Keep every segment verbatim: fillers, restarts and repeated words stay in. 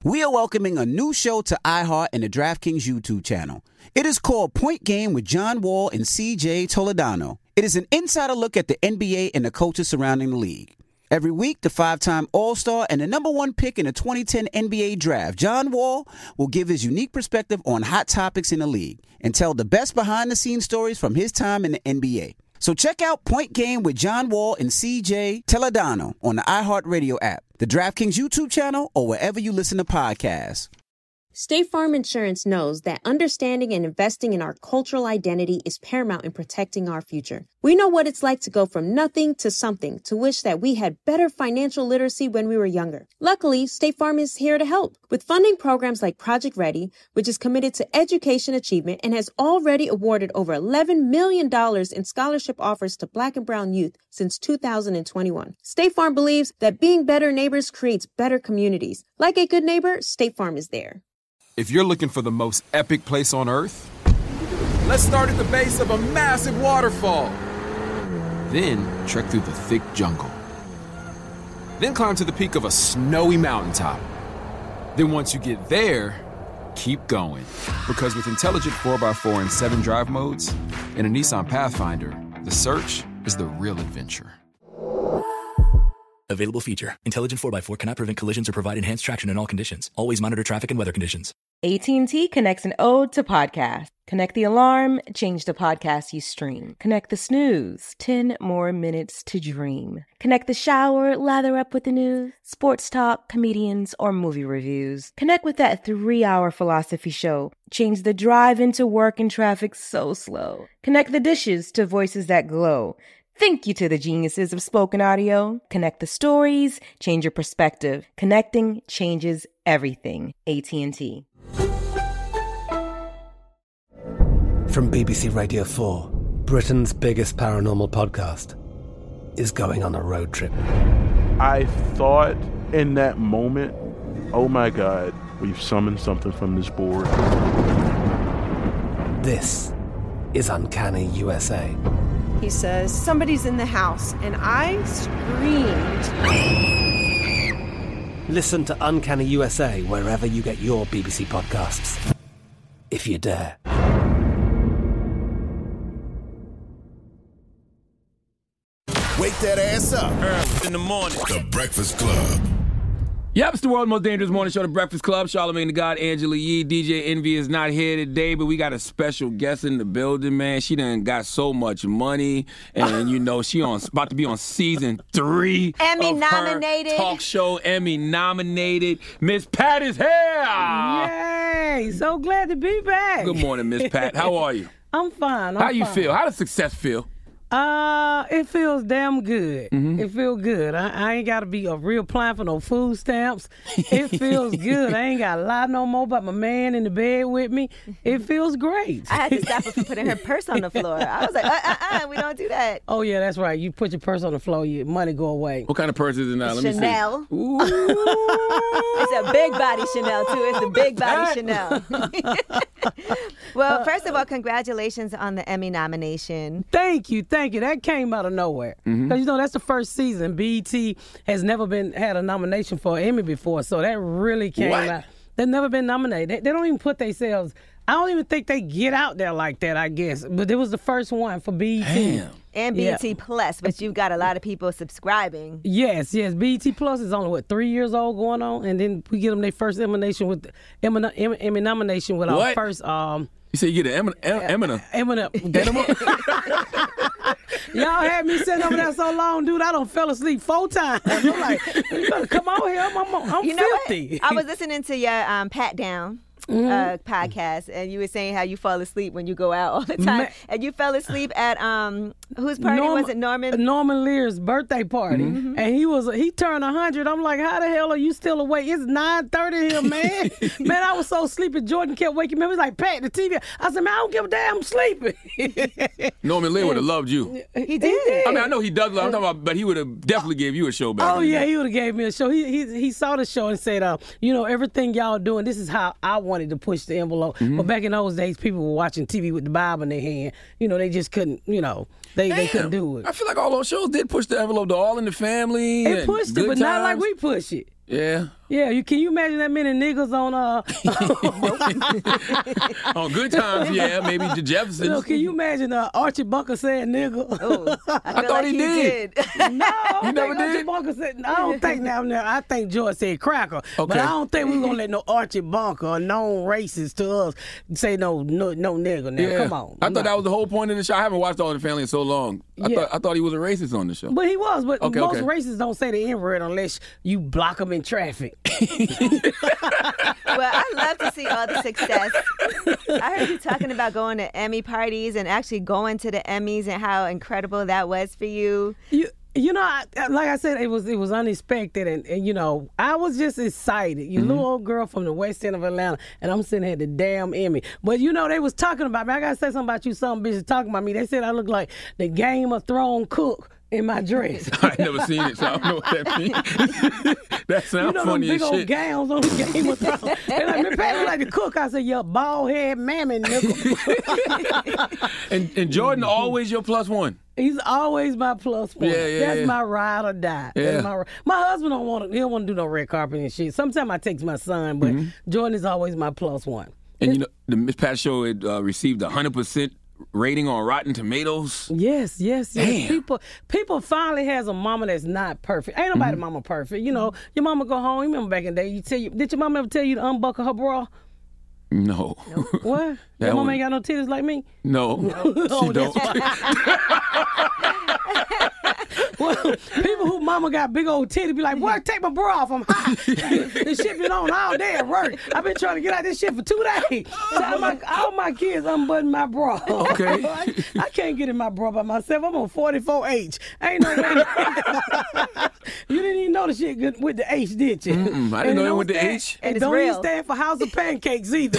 We are welcoming a new show to iHeart and the DraftKings YouTube channel. It is called Point Game with John Wall and C J Toledano. It is an insider look at the N B A and the coaches surrounding the league. Every week, the five-time All-Star and the number one pick in the twenty ten N B A Draft, John Wall, will give his unique perspective on hot topics in the league and tell the best behind-the-scenes stories from his time in the N B A. So check out Point Game with John Wall and C J Toledano on the iHeartRadio app, the DraftKings YouTube channel, or wherever you listen to podcasts. State Farm Insurance knows that understanding and investing in our cultural identity is paramount in protecting our future. We know what it's like to go from nothing to something, to wish that we had better financial literacy when we were younger. Luckily, State Farm is here to help with funding programs like Project Ready, which is committed to education achievement and has already awarded over eleven million dollars in scholarship offers to Black and brown youth since two thousand twenty-one. State Farm believes that being better neighbors creates better communities. Like a good neighbor, State Farm is there. If you're looking for the most epic place on Earth, let's start at the base of a massive waterfall. Then trek through the thick jungle. Then climb to the peak of a snowy mountaintop. Then once you get there, keep going. Because with intelligent four by four and seven drive modes and a Nissan Pathfinder, the search is the real adventure. Available feature. Intelligent four by four cannot prevent collisions or provide enhanced traction in all conditions. Always monitor traffic and weather conditions. A T and T connects an ode to podcast. Connect the alarm, change the podcast you stream. Connect the snooze, ten more minutes to dream. Connect the shower, lather up with the news, sports talk, comedians, or movie reviews. Connect with that three-hour philosophy show. Change the drive into work and traffic so slow. Connect the dishes to voices that glow. Thank you to the geniuses of spoken audio. Connect the stories, change your perspective. Connecting changes everything. A T and T. From B B C Radio four, Britain's biggest paranormal podcast is going on a road trip. I thought in that moment, oh my God, we've summoned something from this board. This is Uncanny U S A. He says, somebody's in the house, and I screamed. Listen to Uncanny U S A wherever you get your B B C podcasts, if you dare. Wake that ass up. Early in the morning. The Breakfast Club. Yep, it's the world's most dangerous morning show, The Breakfast Club. Charlamagne the God, Angela Yee. D J Envy is not here today, but we got a special guest in the building, man. She done got so much money, and you know she on about to be on season three Emmy of nominated her talk show. Emmy nominated. Miss Pat is here. Yay! So glad to be back. Good morning, Miss Pat. How are you? I'm fine. I'm How you fine. feel? How does success feel? Uh, it feels damn good. Mm-hmm. It feels good. I, I ain't got to be a real plan for no food stamps. It feels good. I ain't got to lie no more about my man in the bed with me. It feels great. I had to stop her from putting her purse on the floor. I was like, uh, uh, uh, we don't do that. Oh, yeah, that's right. You put your purse on the floor, your money go away. What kind of purse is it now? Let Chanel. me see. Ooh. It's a big body Chanel, too. It's a big body Chanel. Well, first of all, congratulations on the Emmy nomination. Thank you, thank you. That came out of nowhere. Because, Mm-hmm. you know, that's the first season. B E T has never been had a nomination for an Emmy before, so that really came What? out. They've never been nominated. They, they don't even put themselves, I don't even think they get out there like that, I guess. But it was the first one for B E T. Damn. And B E T Yeah. Plus, but you've got a lot of people subscribing. Yes, yes. B E T Plus is only, what, three years old going on? And then we get them their first emanation with, Emmy, Emmy, Emmy nomination with our What? first... um. You say you get an Eminem. Eminem. Get him up. Y'all had me sitting over there so long, dude. I done fell asleep four times. I'm like, you better come out here. I'm, I'm, I'm You know filthy. what? I was listening to your um, Pat Down Mm-hmm. uh, podcast, and you were saying how you fall asleep when you go out all the time. Ma- and you fell asleep at, um, whose party Norman- was it, Norman? Norman Lear's birthday party. Mm-hmm. And he was he turned one hundred. I'm like, how the hell are you still awake? It's nine thirty here, man. Man, I was so sleepy. Jordan kept waking me up. He was like, Pat, the T V. I said, man, I don't give a damn. I'm sleeping. Norman Lear would have loved you. He did. I mean, I know he does love. I'm talking about, but he would have definitely gave you a show back. Oh, in the yeah, day. he would have gave me a show. He, he he saw the show and said, uh, you know, everything y'all doing, this is how I wanted to push the envelope. Mm-hmm. But back in those days, people were watching T V with the Bible in their hand. You know, they just couldn't, you know, they, they couldn't do it. I feel like all those shows did push the envelope to All in the Family. They and pushed it, Good but not like Times. we push it. Yeah. Yeah, you can you imagine that many niggas on uh On good times, yeah, maybe the Jeffersons. No, can you imagine uh, Archie Bunker saying nigga? Ooh, I, I thought like he, he did. did. No, I You never think Archie did? Bunker said, I don't think now, now I think George said cracker. But Okay. I don't think we're gonna let no Archie Bunker, a known racist to us, say no no no nigga now. Yeah. Come on. I thought No. that was the whole point of the show. I haven't watched All in the Family in so long. I Yeah. thought I thought he was a racist on the show. But he was, but Okay, most okay. racists don't say the N-word unless you block them in traffic. Well, I love to see all the success. I heard you talking about going to Emmy parties and actually going to the Emmys and how incredible that was for you. You you know, I, like I said, it was it was unexpected, and, and you know, I was just excited. You Mm-hmm. little old girl from the west end of Atlanta, and I'm sitting here at the damn Emmy. But you know, they was talking about me. I gotta say something about you. Some bitches talking about me. They said I look like the Game of Thrones cook in my dress. I ain't never seen it, so I don't know what that means. That sounds You know funny them big as old shit. gowns on the Game of Thrones. They like, me, Pat, you like to cook. I said, you bald head mammy, nigga. And, and Jordan always your plus one. He's always my plus one. Yeah, yeah, That's yeah. my ride or die. Yeah. That's my, my husband don't want to. He don't want to do no red carpet and shit. Sometimes I take my son, but Jordan is always my plus one. And you know, the Miss Pat show had uh, received a hundred percent rating on Rotten Tomatoes. Yes, yes, yes. Damn. People, people finally has a mama that's not perfect. Ain't nobody mama perfect. You know, your mama go home. You remember back in the day? You tell you, did your mama ever tell you to unbuckle her bra? No. What? That Your mama one- ain't got no titties like me. No. Oh, She that's don't. Well, people who mama got big old titties be like, "Boy, take my bra off. I'm hot." This shit been on all day at work. I've been trying to get out this shit for two days. So all my, all my kids unbutton my bra. Okay. I, I can't get in my bra by myself. I'm on forty-four H. Ain't no way. You didn't even know the shit good with the H, did you? Mm-mm, I didn't And know it don't with the stand- H. And And it's don't even real. stand for House of Pancakes either.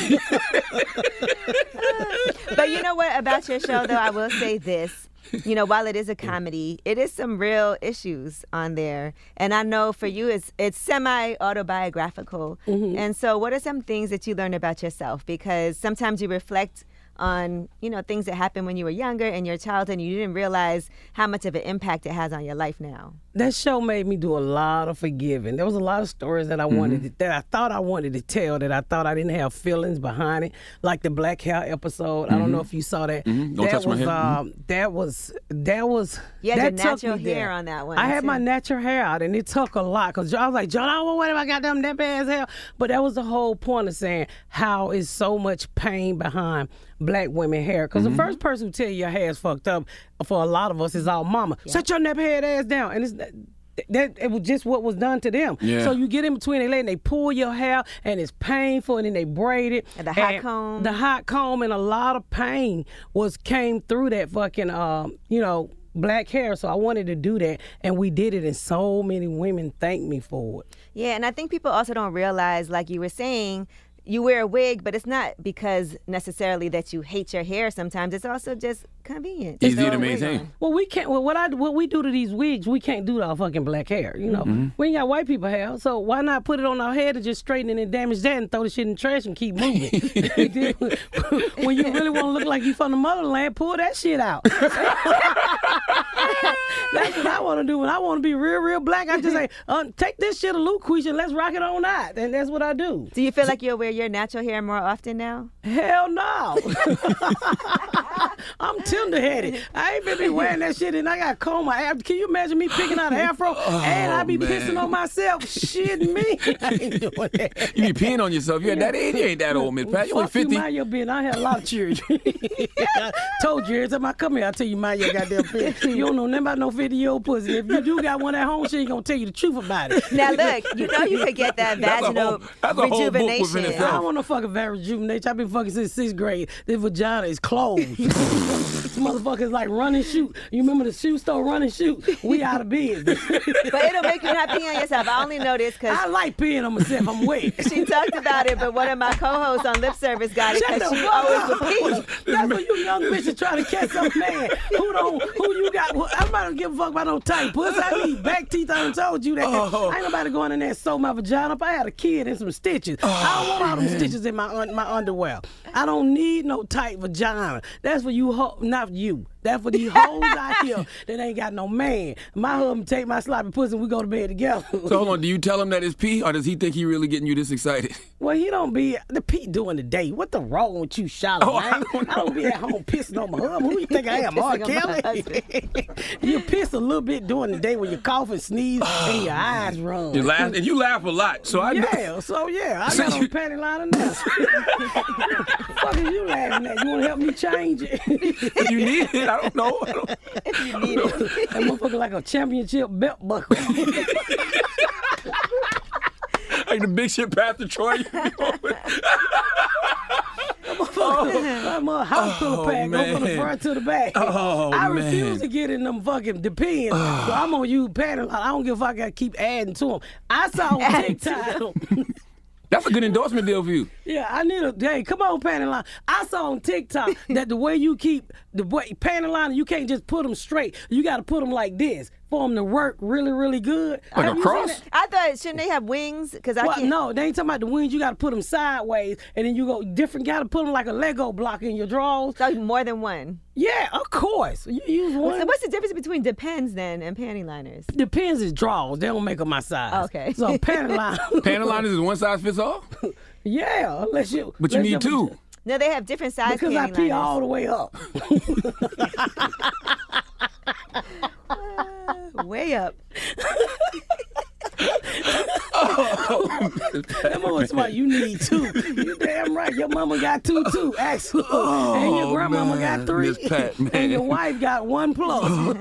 But you know what about your show, though? I will say this. You know, while it is a comedy, it is some real issues on there. And I know for you, it's it's semi-autobiographical. And so what are some things that you learned about yourself? Because sometimes you reflect on, you know, things that happened when you were younger in your childhood and you didn't realize how much of an impact it has on your life now. That show made me do a lot of forgiving. There was a lot of stories that I wanted to, that I thought I wanted to tell, that I thought I didn't have feelings behind it, like the black hair episode. I don't know if you saw that. Mhm. Don't that touch my was hair. Mhm. um, that was that was You had that your took natural me there. hair on that one, I had my too. natural hair out, and it took a lot because I was like, John, I don't want I got them that bad hair. But that was the whole point of saying how is so much pain behind black women hair. Because the first person who tell you your hair's fucked up for a lot of us is our mama. Shut your nappy head ass down. And it's that it was just what was done to them. Yeah. So you get in between their leg and they pull your hair and it's painful, and then they braid it. And the hot comb. The hot comb, and a lot of pain was came through that fucking um, you know, black hair. So I wanted to do that, and we did it, and so many women thanked me for it. Yeah, and I think people also don't realize, like you were saying, you wear a wig, but it's not because necessarily that you hate your hair sometimes. It's also just convenient. Easier Throw to a wig maintain. on. Well, we can't. Well, what I what we do to these wigs, we can't do to our fucking black hair. You know, we ain't got white people hair, so why not put it on our head and just straighten it and damage that and throw the shit in the trash and keep moving? When you really want to look like you from the motherland, pull that shit out. That's what I want to do. When I want to be real, real black, I just say, uh, take this shit a Lucretia and let's rock it on out, and that's what I do. Do you feel like you'll wear your natural hair more often now? Hell no. I'm tender-headed. I ain't been be wearing that shit, and I got comb my hair. Can you imagine me picking out an afro and I be man. pissing on myself? Shit, me. I ain't doing that. You be peeing on yourself. You're at that age. You ain't that old, Miss Pat. You only Fuck you, fifty. mind your business. I had a lot of children. I told you every time I come here, I tell you mind your goddamn business. You don't know nothing about no fifty-year-old pussy. If you do got one at home, she ain't gonna tell you the truth about it. Now look, you know you could get that That's a vaginal whole- that's a whole book within rejuvenation. itself. I don't want no fucking rejuvenation. I've been fucking since sixth grade. This vagina is closed. This motherfucker's like run and shoot. You remember the shoe store run and shoot? We out of business. But it'll make you not pee on yourself. I only know this because I like peeing on myself. I'm wet. she talked about it, but one of my co-hosts on Lip Service got it Shut because the she fuck always up. would pee. That's what you young bitches trying to catch some man who don't, who you got. Who, I'm not gonna give a fuck about no tight pussy. I need back teeth. I done told you that. Oh. Ain't nobody going in there and sew my vagina up. I had a kid and some stitches. I don't want all them stitches in my un- my underwear. I don't need no tight vagina. That's for you, ho- not you. That's for these hoes out here that ain't got no man. My husband take my sloppy pussy and we go to bed together. So hold on, do you tell him that it's pee, or does he think he really getting you this excited? Well, he don't be the pee doing the day. What the wrong with you, Charlotte? Oh, man? I don't I don't be at home pissing on my husband. Who you think I am, R. Kelly? You piss a little bit during the day when you cough and sneeze and your eyes run. You laugh, and you laugh a lot, so I know. Yeah, so yeah, I got on panty liner now. What are you laughing at? You want to help me change it? If you need it, I don't know. I don't, If you need it. That motherfucker like a championship belt buckle. like the big shit Pastor Troy. I'm a hospital Oh, pack, go from the man. front to the back. Oh, I man. refuse to get in them fucking depends. So I'm gonna use panty. I don't give a fuck. I gotta keep adding to them. I saw on TikTok. That's a good endorsement deal for you. Yeah, I need a hey, come on, panty line. I saw on TikTok that the way you keep the way panty line, you can't just put them straight. You got to put them like this for them to work really, really good. Like Have a you cross? seen that? I thought, shouldn't they have wings? Because I Well, can't. no, they ain't talking about the wings. You got to put them sideways, and then you go different. Got to put them like a Lego block in your drawers. So more than one. Yeah, of course. You use one. So what's the difference between Depends then and panty liners? Depends is drawers. They don't make them my size. Okay. So panty line. Panty liners is one size fits all? Yeah, unless you. But you unless need two. No, they have different size Because panty I pee liners. all the way up. Way up. That mama smart. You need two. You damn right. Your mama got two too. Actually, Oh, and your grandmama man. got three. Miss Pat, man. And your wife got one plus.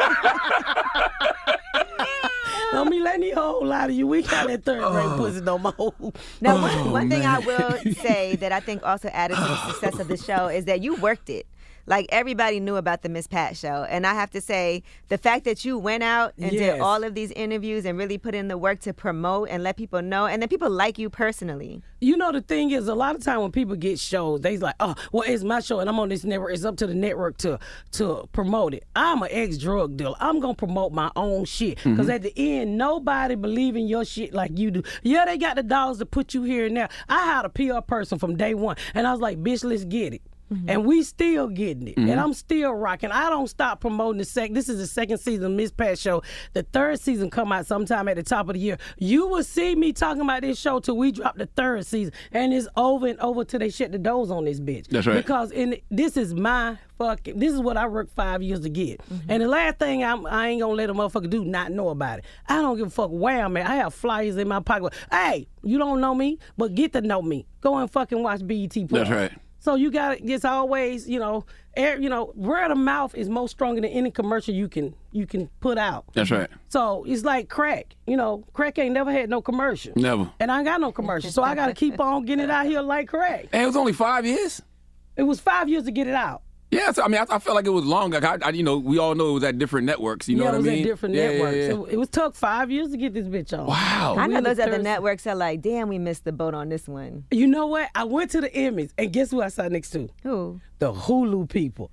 Don't be letting these hoes lie to you. We got that third grade pussy no more. Now, one, one thing I will say that I think also added to the success of the show is that you worked it. Like, everybody knew about the Miss Pat show. And I have to say, the fact that you went out and Yes. did all of these interviews and really put in the work to promote and let people know, and then people like you personally. You know, the thing is, a lot of time when people get shows, they's like, oh, well, it's my show and I'm on this network. It's up to the network to to promote it. I'm an ex-drug dealer. I'm going to promote my own shit. Because at the end, nobody believe in your shit like you do. Yeah, they got the dollars to put you here and there. I had a P R person from day one. And I was like, bitch, let's get it. And we still getting it. And I'm still rocking. I don't stop promoting the second. This is the second season of Miss Pat show. The third season come out sometime at the top of the year. You will see me talking about this show till we drop the third season. And it's over and over till they shut the doors on this bitch. That's right. Because in this is my fucking, this is what I worked five years to get. And the last thing I'm, I ain't gonna let a motherfucker do not know about it. I don't give a fuck where I'm at. I have flyers in my pocket. Hey, you don't know me, but get to know me. Go and fucking watch B E T Plus. That's right. So you got to, it's always, you know, air, you know, word of mouth is more stronger than any commercial you can you can put out. That's right. So it's like crack. You know, crack ain't never had no commercial. Never. And I ain't got no commercial. So I got to keep on getting it out here like crack. And it was only five years? It was five years to get it out. Yeah, so, I mean, I, I felt like it was long. Like I, I, you know, we all know it was at different networks. You know yeah, what I it was mean? at different Yeah, networks. yeah, yeah. It, it was took five years to get this bitch on. Wow. I know We in the those other third- networks are like, damn, we missed the boat on this one. You know what? I went to the Emmys, and guess who I sat next to? Who? The Hulu people.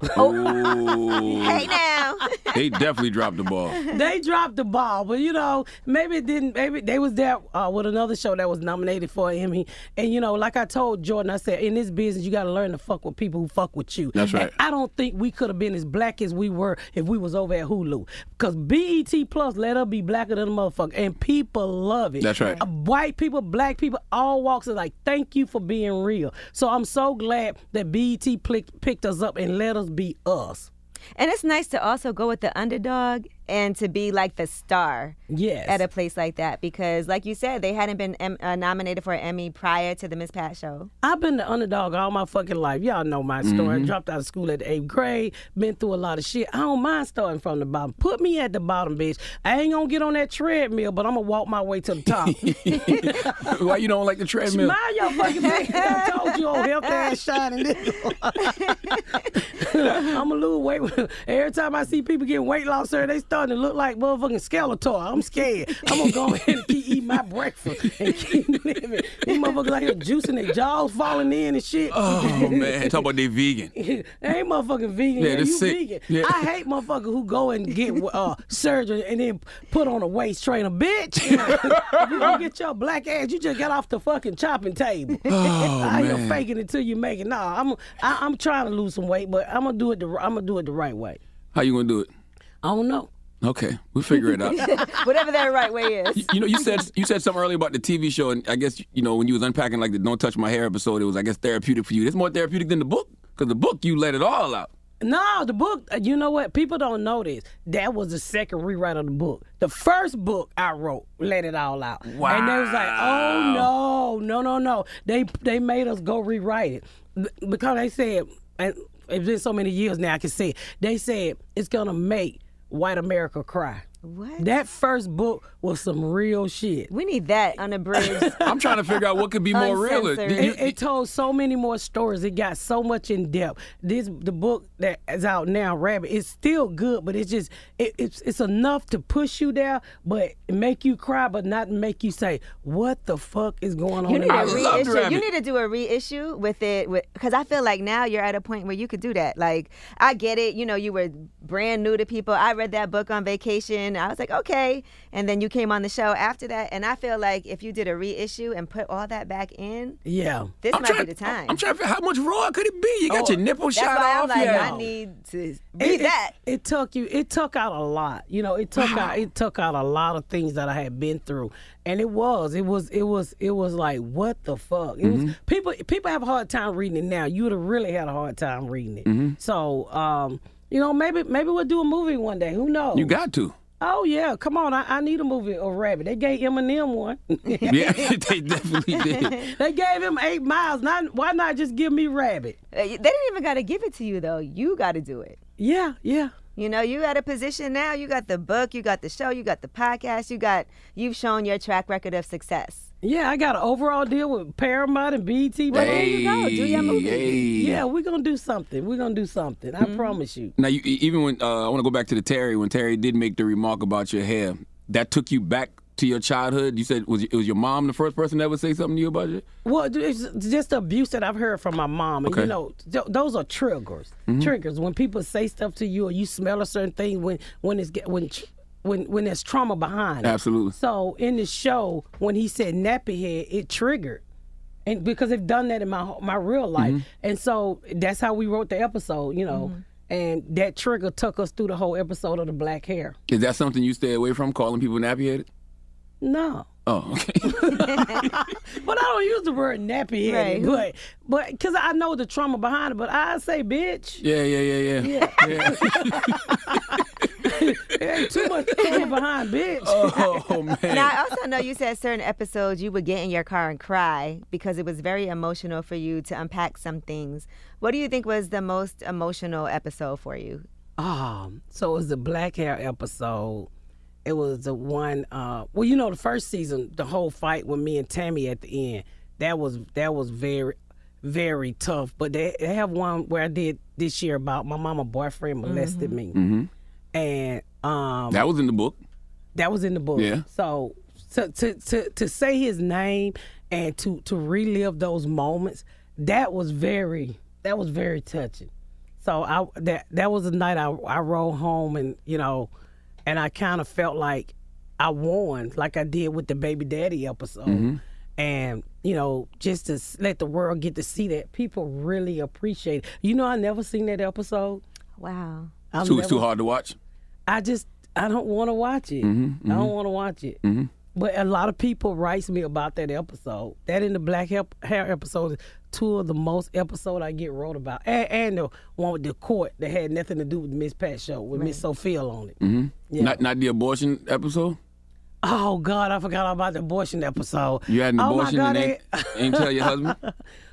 Ooh. Hey, now. They definitely dropped the ball. They dropped the ball, but you know, maybe it didn't. Maybe they was there uh, with another show that was nominated for an Emmy, and you know, like I told Jordan, I said, in this business, you got to learn to fuck with people who fuck with you. That's right. And I don't think we could have been as black as we were if we was over at Hulu, because B E T Plus let us be blacker than a motherfucker, and people love it. That's right. Uh, white people, black people, all walks are like, thank you for being real. So I'm so glad that B E T pl- picked us up and let us be us. And it's nice to also go with the underdog and to be like the star Yes. at a place like that. Because, like you said, they hadn't been em- uh, nominated for an Emmy prior to the Miss Pat show. I've been the underdog all my fucking life. Y'all know my story. I dropped out of school at the eighth grade, been through a lot of shit. I don't mind starting from the bottom. Put me at the bottom, bitch. I ain't gonna get on that treadmill, but I'm gonna walk my way to the top. Why you don't like the treadmill? Mind your fucking business. I told you, old healthy ass shining nigga. I'm a lose weight. Every time I see people getting weight loss, sir, they start starting to look like motherfucking Skeletor. I'm scared. I'm gonna go ahead and keep eating my breakfast and keep living. These motherfuckers out here juicing their jaws falling in and shit. Oh man, talk about they vegan. They ain't motherfucking vegan. Yeah, Man. You sick. vegan. Yeah. I hate motherfuckers who go and get uh, surgery and then put on a waist trainer. Bitch, if you gonna get your black ass, you just got off the fucking chopping table. Oh, I ain't man. faking it till you make it. Nah, I'm I, I'm trying to lose some weight, but I'm gonna do it. The, I'm gonna do it the right way. How you gonna do it? I don't know. Okay, we'll figure it out. Whatever that right way is. You, you know, you said you said something earlier about the T V show, and I guess you know when you was unpacking like the "Don't Touch My Hair" episode, it was I guess therapeutic for you. It's more therapeutic than the book because the book you let it all out. No, the book, you know what? People don't know this. That was the second rewrite of the book. The first book I wrote, let it all out. Wow. And they was like, oh, no, no, no, no. They they made us go rewrite it. B- Because they said, and it's been so many years now I can say it, they said it's going to make white America cry. What? That first book was some real shit. We need that unabridged. I'm trying to figure out what could be more real. Uncensored. You- It, it told so many more stories. It got so much in depth. This the book that is out now, Rabbit. It's still good, but it's just it, it's it's enough to push you down, but make you cry, but not make you say, "What the fuck is going on?" You in need my a life?" love reissue. Rabbit. You need to do a reissue with it, because I feel like now you're at a point where you could do that. Like, I get it. You know, you were brand new to people. I read that book on vacation. I was like, okay, and then you came on the show after that, and I feel like if you did a reissue and put all that back in, Yeah. this I'm might trying, be the time. I'm trying to figure out how much raw could it be. You got Oh, your nipple That's shot why off. I'm like, yeah. I need to read It, it- that. It, took you. It took out a lot. You know, it took out. It took out a lot of things that I had been through, and it was. It was. It was. It was like, what the fuck? It Mm-hmm. was. People. People have a hard time reading it now. You would have really had a hard time reading it. Mm-hmm. So, um, you know, maybe maybe we'll do a movie one day. Who knows? You got to. Oh yeah, come on! I, I need a movie of Rabbit. They gave Eminem one. Yeah, they definitely did. They gave him Eight Miles. Not why not just give me Rabbit? Uh, They didn't even got to give it to you, though. You got to do it. Yeah, yeah. You know, you got a position now. You got the book, you got the show, you got the podcast, you got, you've shown your track record of success. Yeah, I got an overall deal with Paramount and B E T. Well, there you go. Do your movie. Hey. Yeah, we're going to do something. We're going to do something. I promise you. Now, you, even when uh, I want to go back to the Terry, when Terry did make the remark about your hair, that took you back to your childhood. You said was it was your mom the first person that would say something to you about it? Well, it's just the abuse that I've heard from my mom. And, Okay. you know, th- those are triggers. Triggers. When people say stuff to you or you smell a certain thing when, when it's get, when tr- when when there's trauma behind it. Absolutely. So in the show, when he said nappy head, it triggered. And because they've done that in my my real life. And so that's how we wrote the episode, you know. And that trigger took us through the whole episode of the black hair. Is that something you stay away from, calling people nappy-headed? No. Oh, okay. But I don't use the word nappy headed, Right. but but because I know the trauma behind it. But I say, bitch, yeah, yeah, yeah, yeah. yeah. there ain't too much trauma behind, bitch. Oh man. And I also know you said certain episodes you would get in your car and cry because it was very emotional for you to unpack some things. What do you think was the most emotional episode for you? Um, so it was the black hair episode. It was the one. Uh, well, you know, the first season, the whole fight with me and Tammy at the end. That was that was very, very tough. But they, they have one where I did this year about my mama boyfriend molested me, Mm-hmm. and um, That was in the book. that was in the book. Yeah. So to to to, to say his name and to to relive those moments, that was very that was very touching. So I that that was the night I I rode home and you know. And I kind of felt like I won, like I did with the Baby Daddy episode. Mm-hmm. And, you know, just to s- let the world get to see that people really appreciate it. You know, I never seen that episode. Wow. I've Too, never, it's too hard to watch. I just, I don't want to watch it. Mm-hmm, I don't want to watch it. Mm-hmm. But a lot of people writes me about that episode. That and the Black Hair, hair episode is two of the most episode I get wrote about. And, and the one with the court that had nothing to do with the Miss Pat show with Miss Sophia on it. Mm-hmm. Yeah. Not not the abortion episode. Oh God, I forgot about the abortion episode. You had an Oh, my abortion God, and ain't, ain't tell your husband.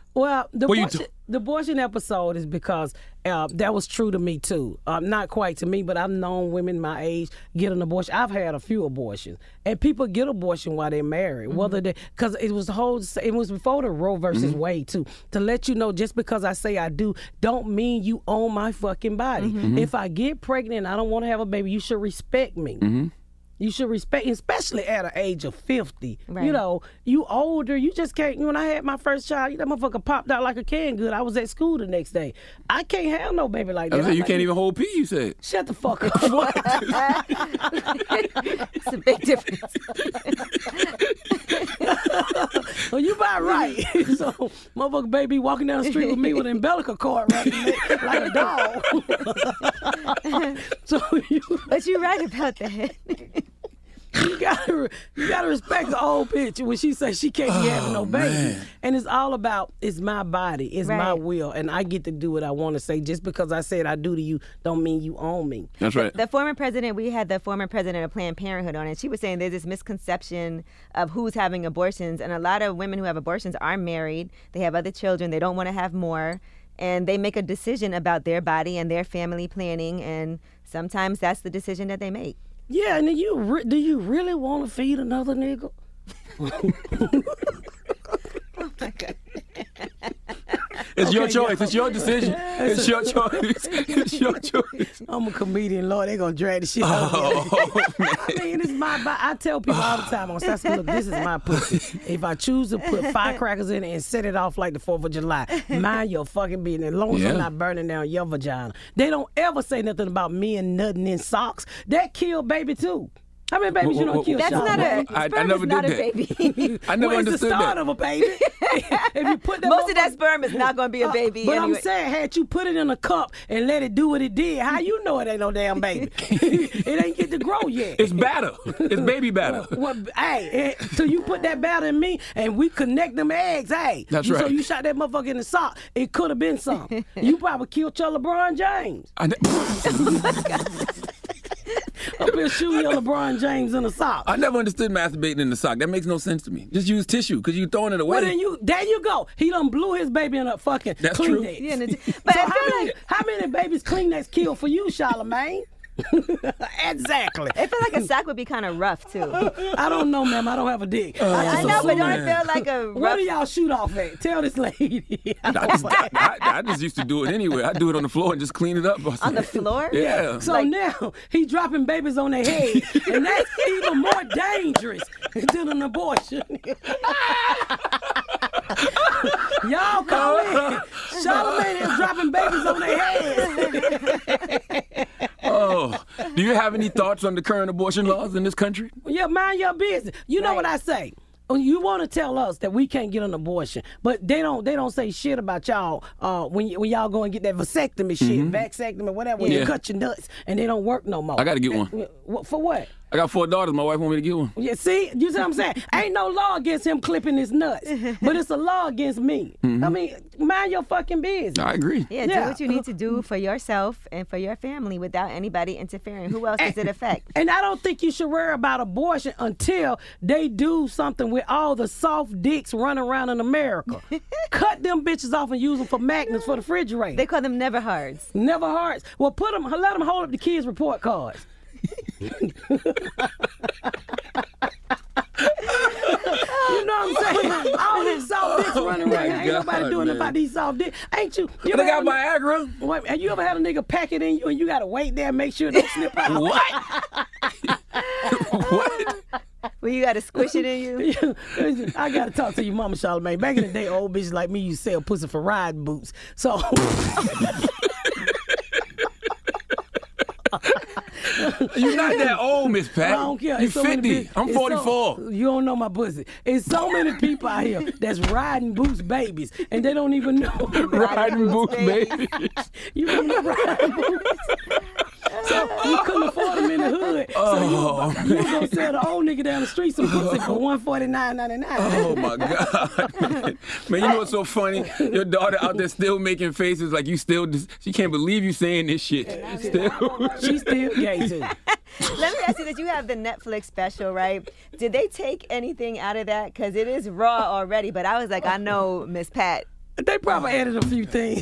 Well, the What you abortion, do- the abortion episode is because uh, that was true to me too. Uh, not quite to me, but I've known women my age get an abortion. I've had a few abortions, and people get abortion while they're married. Mm-hmm. Whether they, because it was the whole, it was before the Roe versus mm-hmm. Wade too. To let you know, just because I say I do, don't mean you own my fucking body. Mm-hmm. If I get pregnant, and I don't want to have a baby. You should respect me. Mm-hmm. You should respect, especially at an age of fifty. Right. You know, you older, you just can't. When I had my first child, that motherfucker popped out like a canned good. I was at school the next day. I can't have no baby like that. I said, you like, can't even hold pee, you said. Shut the fuck up. What? It's a big difference. Well, you about right. So, motherfucker baby walking down the street with me with an umbilical cord wrapped in it like a dog. So you, but you're right about that. You gotta, you gotta respect the old bitch when she says she can't be having no baby. Man. And it's all about, it's my body, it's right. my will, and I get to do what I want to say. Just because I said I do to you, don't mean you own me. That's right. The, the former president, we had the former president of Planned Parenthood on, and she was saying there's this misconception of who's having abortions, and a lot of women who have abortions are married, they have other children, they don't want to have more, and they make a decision about their body and their family planning, and sometimes that's the decision that they make. Yeah, and do you re- do you really want to feed another nigga? Oh my God. It's okay, your choice. Yo. It's your decision. It's your choice. It's your choice. I'm a comedian, Lord. They're going to drag the shit out oh, of me. I mean, it's my body. I tell people all the time on Saturday, look, this is my pussy. If I choose to put firecrackers in it and set it off like the fourth of July, mind your fucking business. As long as yeah. I'm not burning down your vagina. They don't ever say nothing about men nutting in socks. That kill baby, too. How many babies well, you don't well, kill? That's Sean? not a. I, sperm I never is did not that. A baby. I never well, understood it's the start that. of a baby. If you put that most of that sperm is not going to be a baby. Uh, but anyway. I'm saying, had you put it in a cup and let it do what it did, how you know it ain't no damn baby? It ain't get to grow yet. It's batter. It's baby batter. Well, well, hey, so you put that batter in me and we connect them eggs. Hey, that's you, right. So you shot that motherfucker in the sock. It could have been something. You probably killed your LeBron James. I ne- Up here shooting your LeBron James in the sock. I never understood masturbating in the sock. That makes no sense to me. Just use tissue because you throwing it away. Well, then you, there you go. He done blew his baby in a fucking That's Kleenex. true. Yeah, but so I how, feel many, like how many babies Kleenex killed for you, Charlamagne? Exactly. I feel like a sock would be kind of rough too. I don't know, ma'am. I don't have a dick. Uh, I know, but don't it feel like a rough... Where do y'all shoot off at? Tell this lady. I, just, I, I just used to do it anyway. I do it on the floor and just clean it up. On the floor? Yeah. So like... now he dropping babies on their head, and that's even more dangerous than an abortion. Y'all call in. Charlamagne is dropping babies on their heads. Oh, do you have any thoughts on the current abortion laws in this country? Yeah, mind your business. You know right. what I say. You want to tell us that we can't get an abortion, but they don't. They don't say shit about y'all uh, when y- when y'all go and get that vasectomy shit, mm-hmm. vasectomy, whatever. When yeah. you cut your nuts and they don't work no more. I got to get one. For what? I got four daughters. My wife want me to get one. Yeah, see? You see what I'm saying? Ain't no law against him clipping his nuts, but it's a law against me. Mm-hmm. I mean, mind your fucking business. I agree. Yeah, do yeah. what you need to do for yourself and for your family without anybody interfering. Who else does it affect? And I don't think you should worry about abortion until they do something with all the soft dicks running around in America. Cut them bitches off and use them for magnets for the refrigerator. They call them never hards. Never hards. Well, put them. Let them hold up the kids' report cards. You know what I'm saying? All these soft dicks running around. Ain't God, nobody doing man. about these soft dicks. Ain't you? you they got Viagra. Wait, have you ever had a nigga pack it in you and you got to wait there and make sure it don't slip out? What? What? Well, you got to squish it in you? I got to talk to your mama, Charlamagne. Back in the day, old bitches like me used to sell pussy for riding boots. So... You're not that old, Miss Pat. I don't care. You It's so fifty. many, I'm it's forty-four. So, you don't know my pussy. It's so many people out here that's riding boots babies, and they don't even know. Riding boots babies. You remember riding boots? So you couldn't afford them in the hood. Oh, so you, you gonna sell the old nigga down the street some pussy for one forty-nine ninety-nine. Oh my God, man. Man, you know what's so funny? Your daughter out there still making faces like you still. She can't believe you saying this shit. Still, she's still gay too. Let me ask you that you have the Netflix special, right? Did they take anything out of that? Because it is raw already. But I was like, I know Miss Pat They probably added a few things.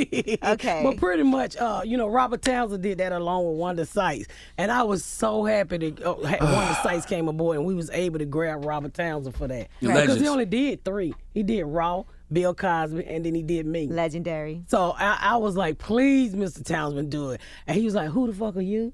Okay. But pretty much, uh, you know, Robert Townsend did that along with Wanda Sykes. And I was so happy that uh, Wanda Sykes came aboard and we was able to grab Robert Townsend for that. Because he only did three. He did Raw, Bill Cosby, and then he did me. Legendary. So I, I was like, please, Mister Townsend, do it. And he was like, who the fuck are you?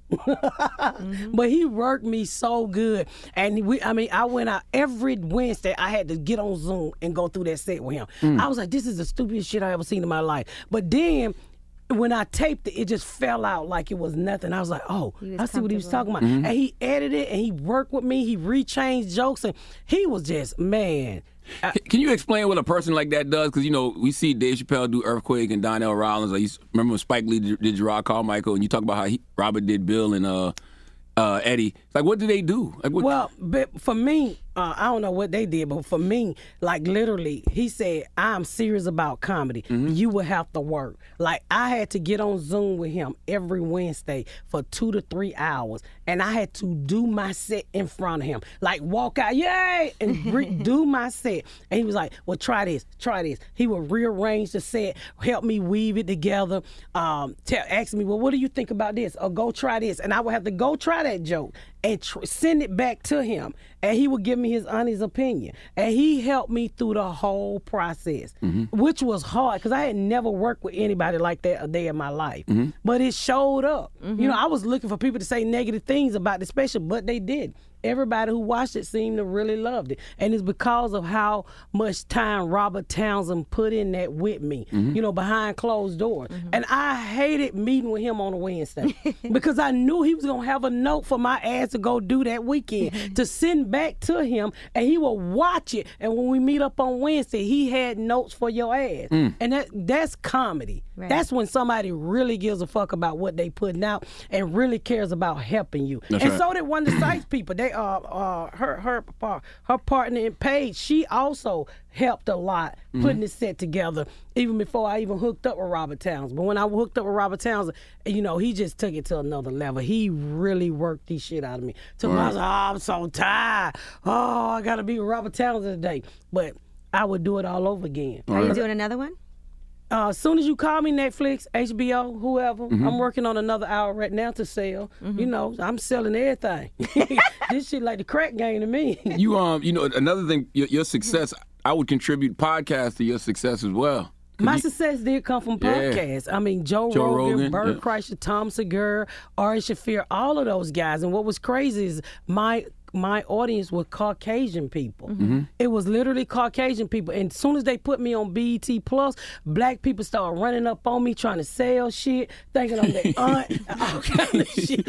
mm-hmm. But he worked me so good. And we, I mean, I went out every Wednesday. I had to get on Zoom and go through that set with him. Mm. I was like, this is the stupidest shit I ever seen in my life. But then when I taped it, it just fell out like it was nothing. I was like, oh, was I see what he was talking about. Mm-hmm. And he edited it, and he worked with me. He rechanged jokes, and he was just, man. I, Can you explain what a person like that does? Because, you know, we see Dave Chappelle do Earthquake and Donnell Rollins. I used, remember when Spike Lee did, did Gerard Carmichael, and you talk about how he, Robert did Bill and uh, uh, Eddie. Like, what do they do? Like, what, well, but for me, uh, I don't know what they did, but for me, like literally, he said, I'm serious about comedy. Mm-hmm. You will have to work. Like, I had to get on Zoom with him every Wednesday for two to three hours, and I had to do my set in front of him. Like, walk out, yay, and re- do my set. And he was like, well, try this, try this. He would rearrange the set, help me weave it together, um, tell, ask me, well, what do you think about this? Or go try this. And I would have to go try that joke and tr- send it back to him, and he would give me his honest opinion. And he helped me through the whole process, mm-hmm. which was hard because I had never worked with anybody like that a day in my life. Mm-hmm. But it showed up. Mm-hmm. You know, I was looking for people to say negative things about the special, but they did. Everybody who watched it seemed to really loved it. And it's because of how much time Robert Townsend put in that with me, mm-hmm. you know, behind closed doors. Mm-hmm. And I hated meeting with him on a Wednesday because I knew he was going to have a note for my ass to go do that weekend, to send back to him, and he will watch it. And when we meet up on Wednesday, he had notes for your ass. Mm. And that that's comedy. Right. That's when somebody really gives a fuck about what they putting out and really cares about helping you. That's and right. so did Wanda Sykes people. They uh uh her her her partner in Paige, she also helped a lot mm-hmm. putting this set together, even before I even hooked up with Robert Townsend. But when I hooked up with Robert Townsend, you know, he just took it to another level. He really worked these shit out of me. So right. I was like, oh, I'm so tired. Oh, I gotta be with Robert Townsend today. But I would do it all over again. Are right. you doing another one? Uh, as soon as you call me, Netflix, H B O, whoever, mm-hmm. I'm working on another hour right now to sell. Mm-hmm. You know, I'm selling everything. This shit like the crack game to me. You um, you know, another thing, your, your success, I would contribute podcasts to your success as well. My you, success did come from podcasts. Yeah. I mean, Joe, Joe Rogan, Rogan, Bert yeah. Kreischer, Tom Segura, Ari Shaffir, all of those guys. And what was crazy is my my audience was Caucasian people. Mm-hmm. It was literally Caucasian people. And as soon as they put me on B E T Plus, black people started running up on me trying to sell shit, thinking I'm their aunt, all kind of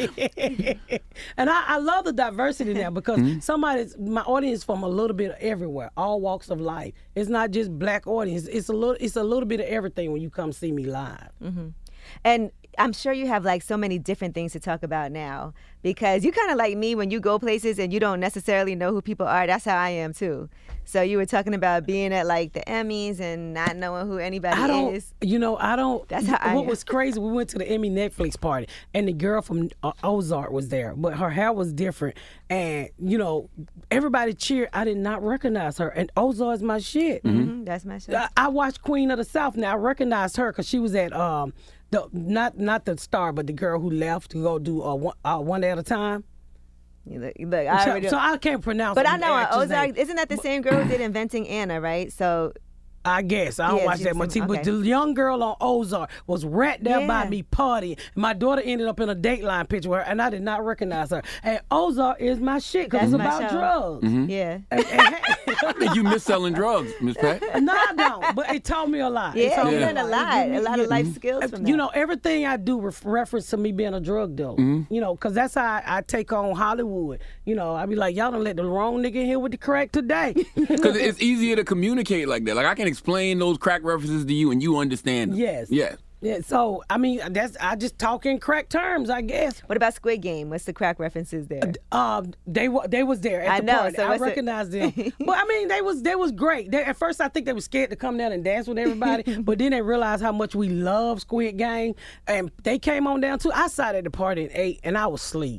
shit. And I, I love the diversity now because mm-hmm. somebody's, my audience from a little bit of everywhere, all walks of life. It's not just black audience. It's a little, it's a little bit of everything when you come see me live. Mm-hmm. And I'm sure you have like so many different things to talk about now because you kind of like me when you go places and you don't necessarily know who people are. That's how I am too. So you were talking about being at like the Emmys and not knowing who anybody I don't, is. You know, I don't. That's how I What am. was crazy, we went to the Emmy Netflix party and the girl from uh, Ozark was there, but her hair was different. And, you know, everybody cheered. I did not recognize her. And Ozark is my shit. Mm-hmm. Mm-hmm. That's my shit. I, I watched Queen of the South. Now, I recognized her because she was at, um, the not not the star, but the girl who left to go do uh, one, uh, one at a time. Look, look, I so, so I can't pronounce But it. I know uh, Ozark, isn't that the same girl who did Inventing Anna, right? So I guess. I don't yeah, watch that much T V. Okay. But the young girl on Ozark was right there yeah. by me partying. My daughter ended up in a Dateline picture with her, and I did not recognize her. And Ozark is my shit because it's about show. drugs. Mm-hmm. Yeah. And, and, I think you miss selling drugs, Miss Pat. No, I don't. But it taught me a lot. Yeah, you yeah. learned a lot. A lot of life skills from that. You know, everything I do ref- reference to me being a drug dealer. Mm-hmm. You know, because that's how I, I take on Hollywood. You know, I be like, y'all done let the wrong nigga in here with the crack today. Because it's easier to communicate like that. Like, I can explain those crack references to you and you understand them. Yes. Yeah. Yeah, so, I mean, that's I just talk in crack terms, I guess. What about Squid Game? What's the crack references there? Uh, they they was there at I the know, party. so I recognized them. Well, I mean, they was they was great. They, at first, I think they were scared to come down and dance with everybody, but then they realized how much we love Squid Game, and they came on down too. I sat at the party at eight, and I was asleep.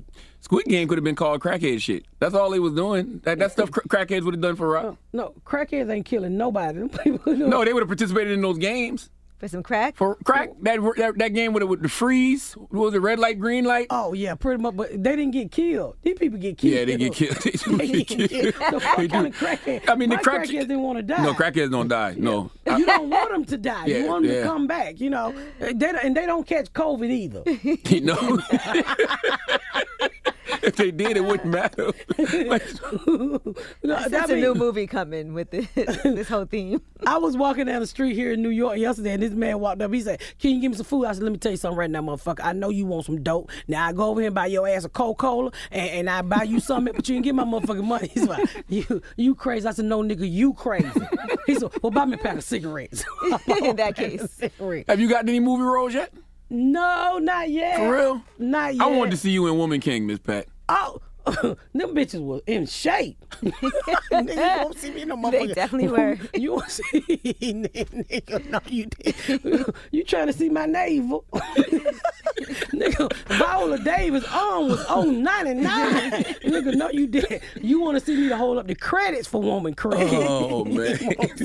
Squid Game could have been called crackhead shit. That's all they was doing. That, that stuff cr- crackheads would have done for rock. No, crackheads ain't killing nobody. Them people do- No, they would have participated in those games. For some crack? For crack, that that, that game with, with the freeze, what was it, red light, green light? Oh, yeah, pretty much. But they didn't get killed. These people get killed. Yeah, they get killed. They do They get get killed. killed. So what kind of crackhead? I mean, the My crack- crackheads didn't want to die. No, crackheads don't die. No. You don't want them to die. Yeah, you want them yeah. to come back, you know. They, and they don't catch COVID either. You know? If they did, it wouldn't matter. No, That's that a mean- new movie coming with this, this whole theme. I was walking down the street here in New York yesterday, and this man walked up. He said, "Can you give me some food?" I said, "Let me tell you something right now, motherfucker. I know you want some dope. Now I go over here and buy your ass a Coca-Cola, and, and I buy you something, but you can get my motherfucking money." He's like, "You, you crazy?" I said, "No, nigga, you crazy." He said, "Well, buy me a pack of cigarettes." In that case, Have you gotten any movie roles yet? No, not yet. For real? Not yet. I wanted to see you in Woman King, Miss Pat. Oh, them bitches was in shape. Nigga, you won't see me no motherfucker. They definitely were. You won't see nigga, no, you did. You trying to see my navel. Nigga, Viola Davis' arm was on ninety-nine. Nigga, no, you did. You want to see me to hold up the credits for Woman King. Oh, man.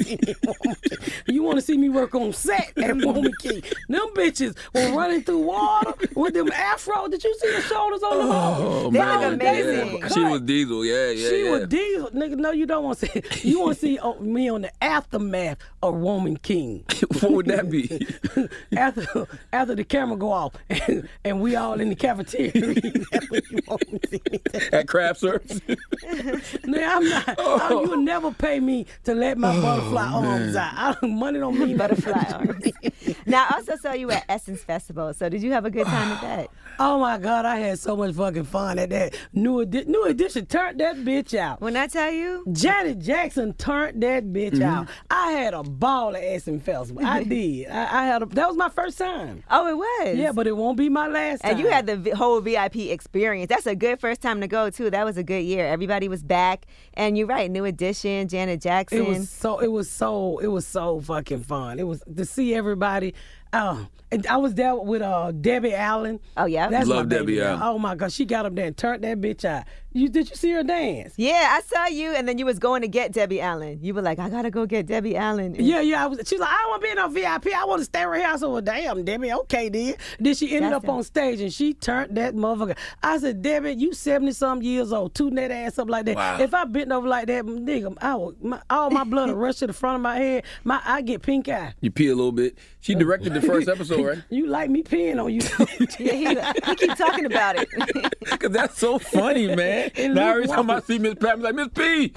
You want to see me work on set at Woman King. Them bitches were running through water with them afro. Did you see the shoulders on them? Oh, They man. look amazing. Yeah. She was Diesel, yeah, yeah, She yeah. was diesel, nigga. No, you don't want to see. You want to see uh, me on the aftermath of Woman King. What would that be? after after the camera go off and, and we all in the cafeteria. That's what you want to see me say. At craft service? Nigga, I'm not. Oh. You would never pay me to let my Oh, butterfly arms out. I don't, money don't mean butterfly arms. Now, I also saw you at Essence Festival. So, did you have a good time at that? Oh my God, I had so much fucking fun at that. New Edition, New Edition turned that bitch out. When I tell you, Janet Jackson turned that bitch Mm-hmm. out. I had a ball at Essence Festival. I did. I, I had a, that was my first time. Oh, it was? Yeah, but it won't be my last time. And you had the v- whole V I P experience. That's a good first time to go, too. That was a good year. Everybody was back. And you're right, New Edition, Janet Jackson. It was so. It was so. It was so fucking fun. It was to see everybody. Oh, and I was there with uh, Debbie Allen. Oh yeah, that's Love my baby Debbie girl. Allen. Oh my God, she got up there and turned that bitch out. You did you see her dance? Yeah, I saw you, and then you was going to get Debbie Allen. You were like, I gotta go get Debbie Allen. And Yeah, yeah. I was. She's like, I don't want to be in no V I P. I want to stay right here. I said, well, damn, Debbie, okay, then. Then she ended That's up on stage and she turned that motherfucker. I said, Debbie, you seventy some years old, tooting that ass up like that. Wow. If I bent over like that, nigga, I would, my, all my blood would rush to the front of my head. My I get pink eye. You pee a little bit. She directed the first episode, right? You like me peeing on you? yeah, he, he keep talking about it. Because that's so funny, man. It Now look every time I wrong. see Miss Pat, I'm like, Miss P.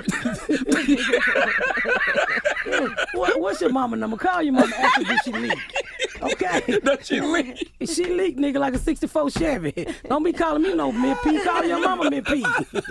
what, what's your mama number? Call your mama after this she leak. Okay. Does she leak? She leak, nigga, like a sixty-four Chevy. Don't be calling me no Miss P. Call your mama Miss P.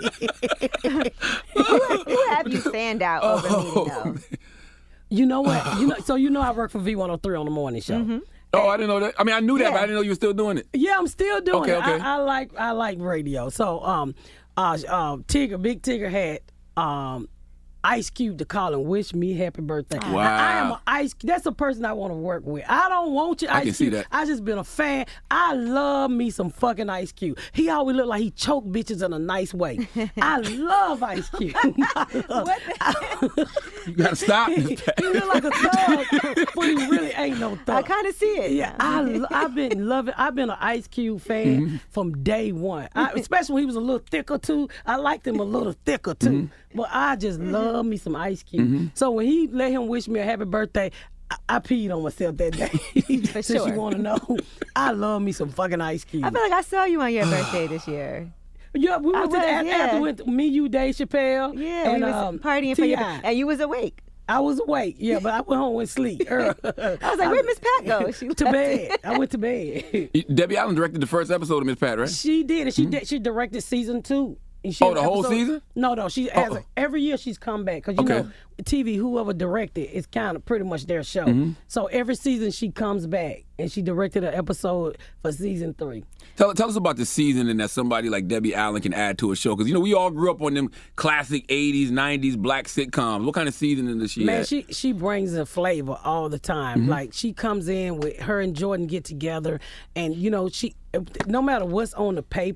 who, who have you fanned out over Oh, me, though? You know what? You know, so you know I work for V one oh three on the morning show. Mm-hmm. Oh, I didn't know that. I mean, I knew that, Yeah. but I didn't know you were still doing it. Yeah, I'm still doing Okay, it. okay. I, I like I like radio. So um, uh, um, Tigger, Big Tigger had um. Ice Cube to call and wish me happy birthday. Wow. I, I am an Ice. That's a person I want to work with. I don't want you, Ice I can see Cube. that. I just been a fan. I love me some fucking Ice Cube. He always look like he choke bitches in a nice way. I love Ice Cube. I love, I, You got to stop he, this, Pat. he look like a thug, but he really ain't no thug. I kind of see it. Yeah, I, lo- I've been loving. I've been an Ice Cube fan Mm-hmm. from day one. I, especially when he was a little thicker too. I liked him a little thicker too. Mm-hmm. But I just love me some Ice Cube. So when he let him wish me a happy birthday, I, I peed on myself that day. For Since sure. you want to know, I love me some fucking Ice Cube. I feel like I saw you on your birthday this year. yeah, we I went to was, the, after, yeah. after we went to, me, you, Dave Chappelle, Yeah, and we was um, partying for T your I and you was awake. I was awake, yeah, but I went home and sleep. I was like, where'd Miss Pat go? She to left. bed. I went to bed. Debbie Allen directed the first episode of Miss Pat, right? She did, and she did, she directed season two. And she Oh, had the whole episode- season? No, no. She has Uh-oh. every year she's come back because you Okay. know T V. Whoever directed it's kind of pretty much their show. Mm-hmm. So every season she comes back and she directed an episode for season three. Tell, tell us about the seasoning that somebody like Debbie Allen can add to a show. Because, you know, we all grew up on them classic eighties, nineties black sitcoms. What kind of seasoning does she Man, add? she she brings a flavor all the time. Like she comes in with her and Jordan get together, and you know she no matter what's on the paper.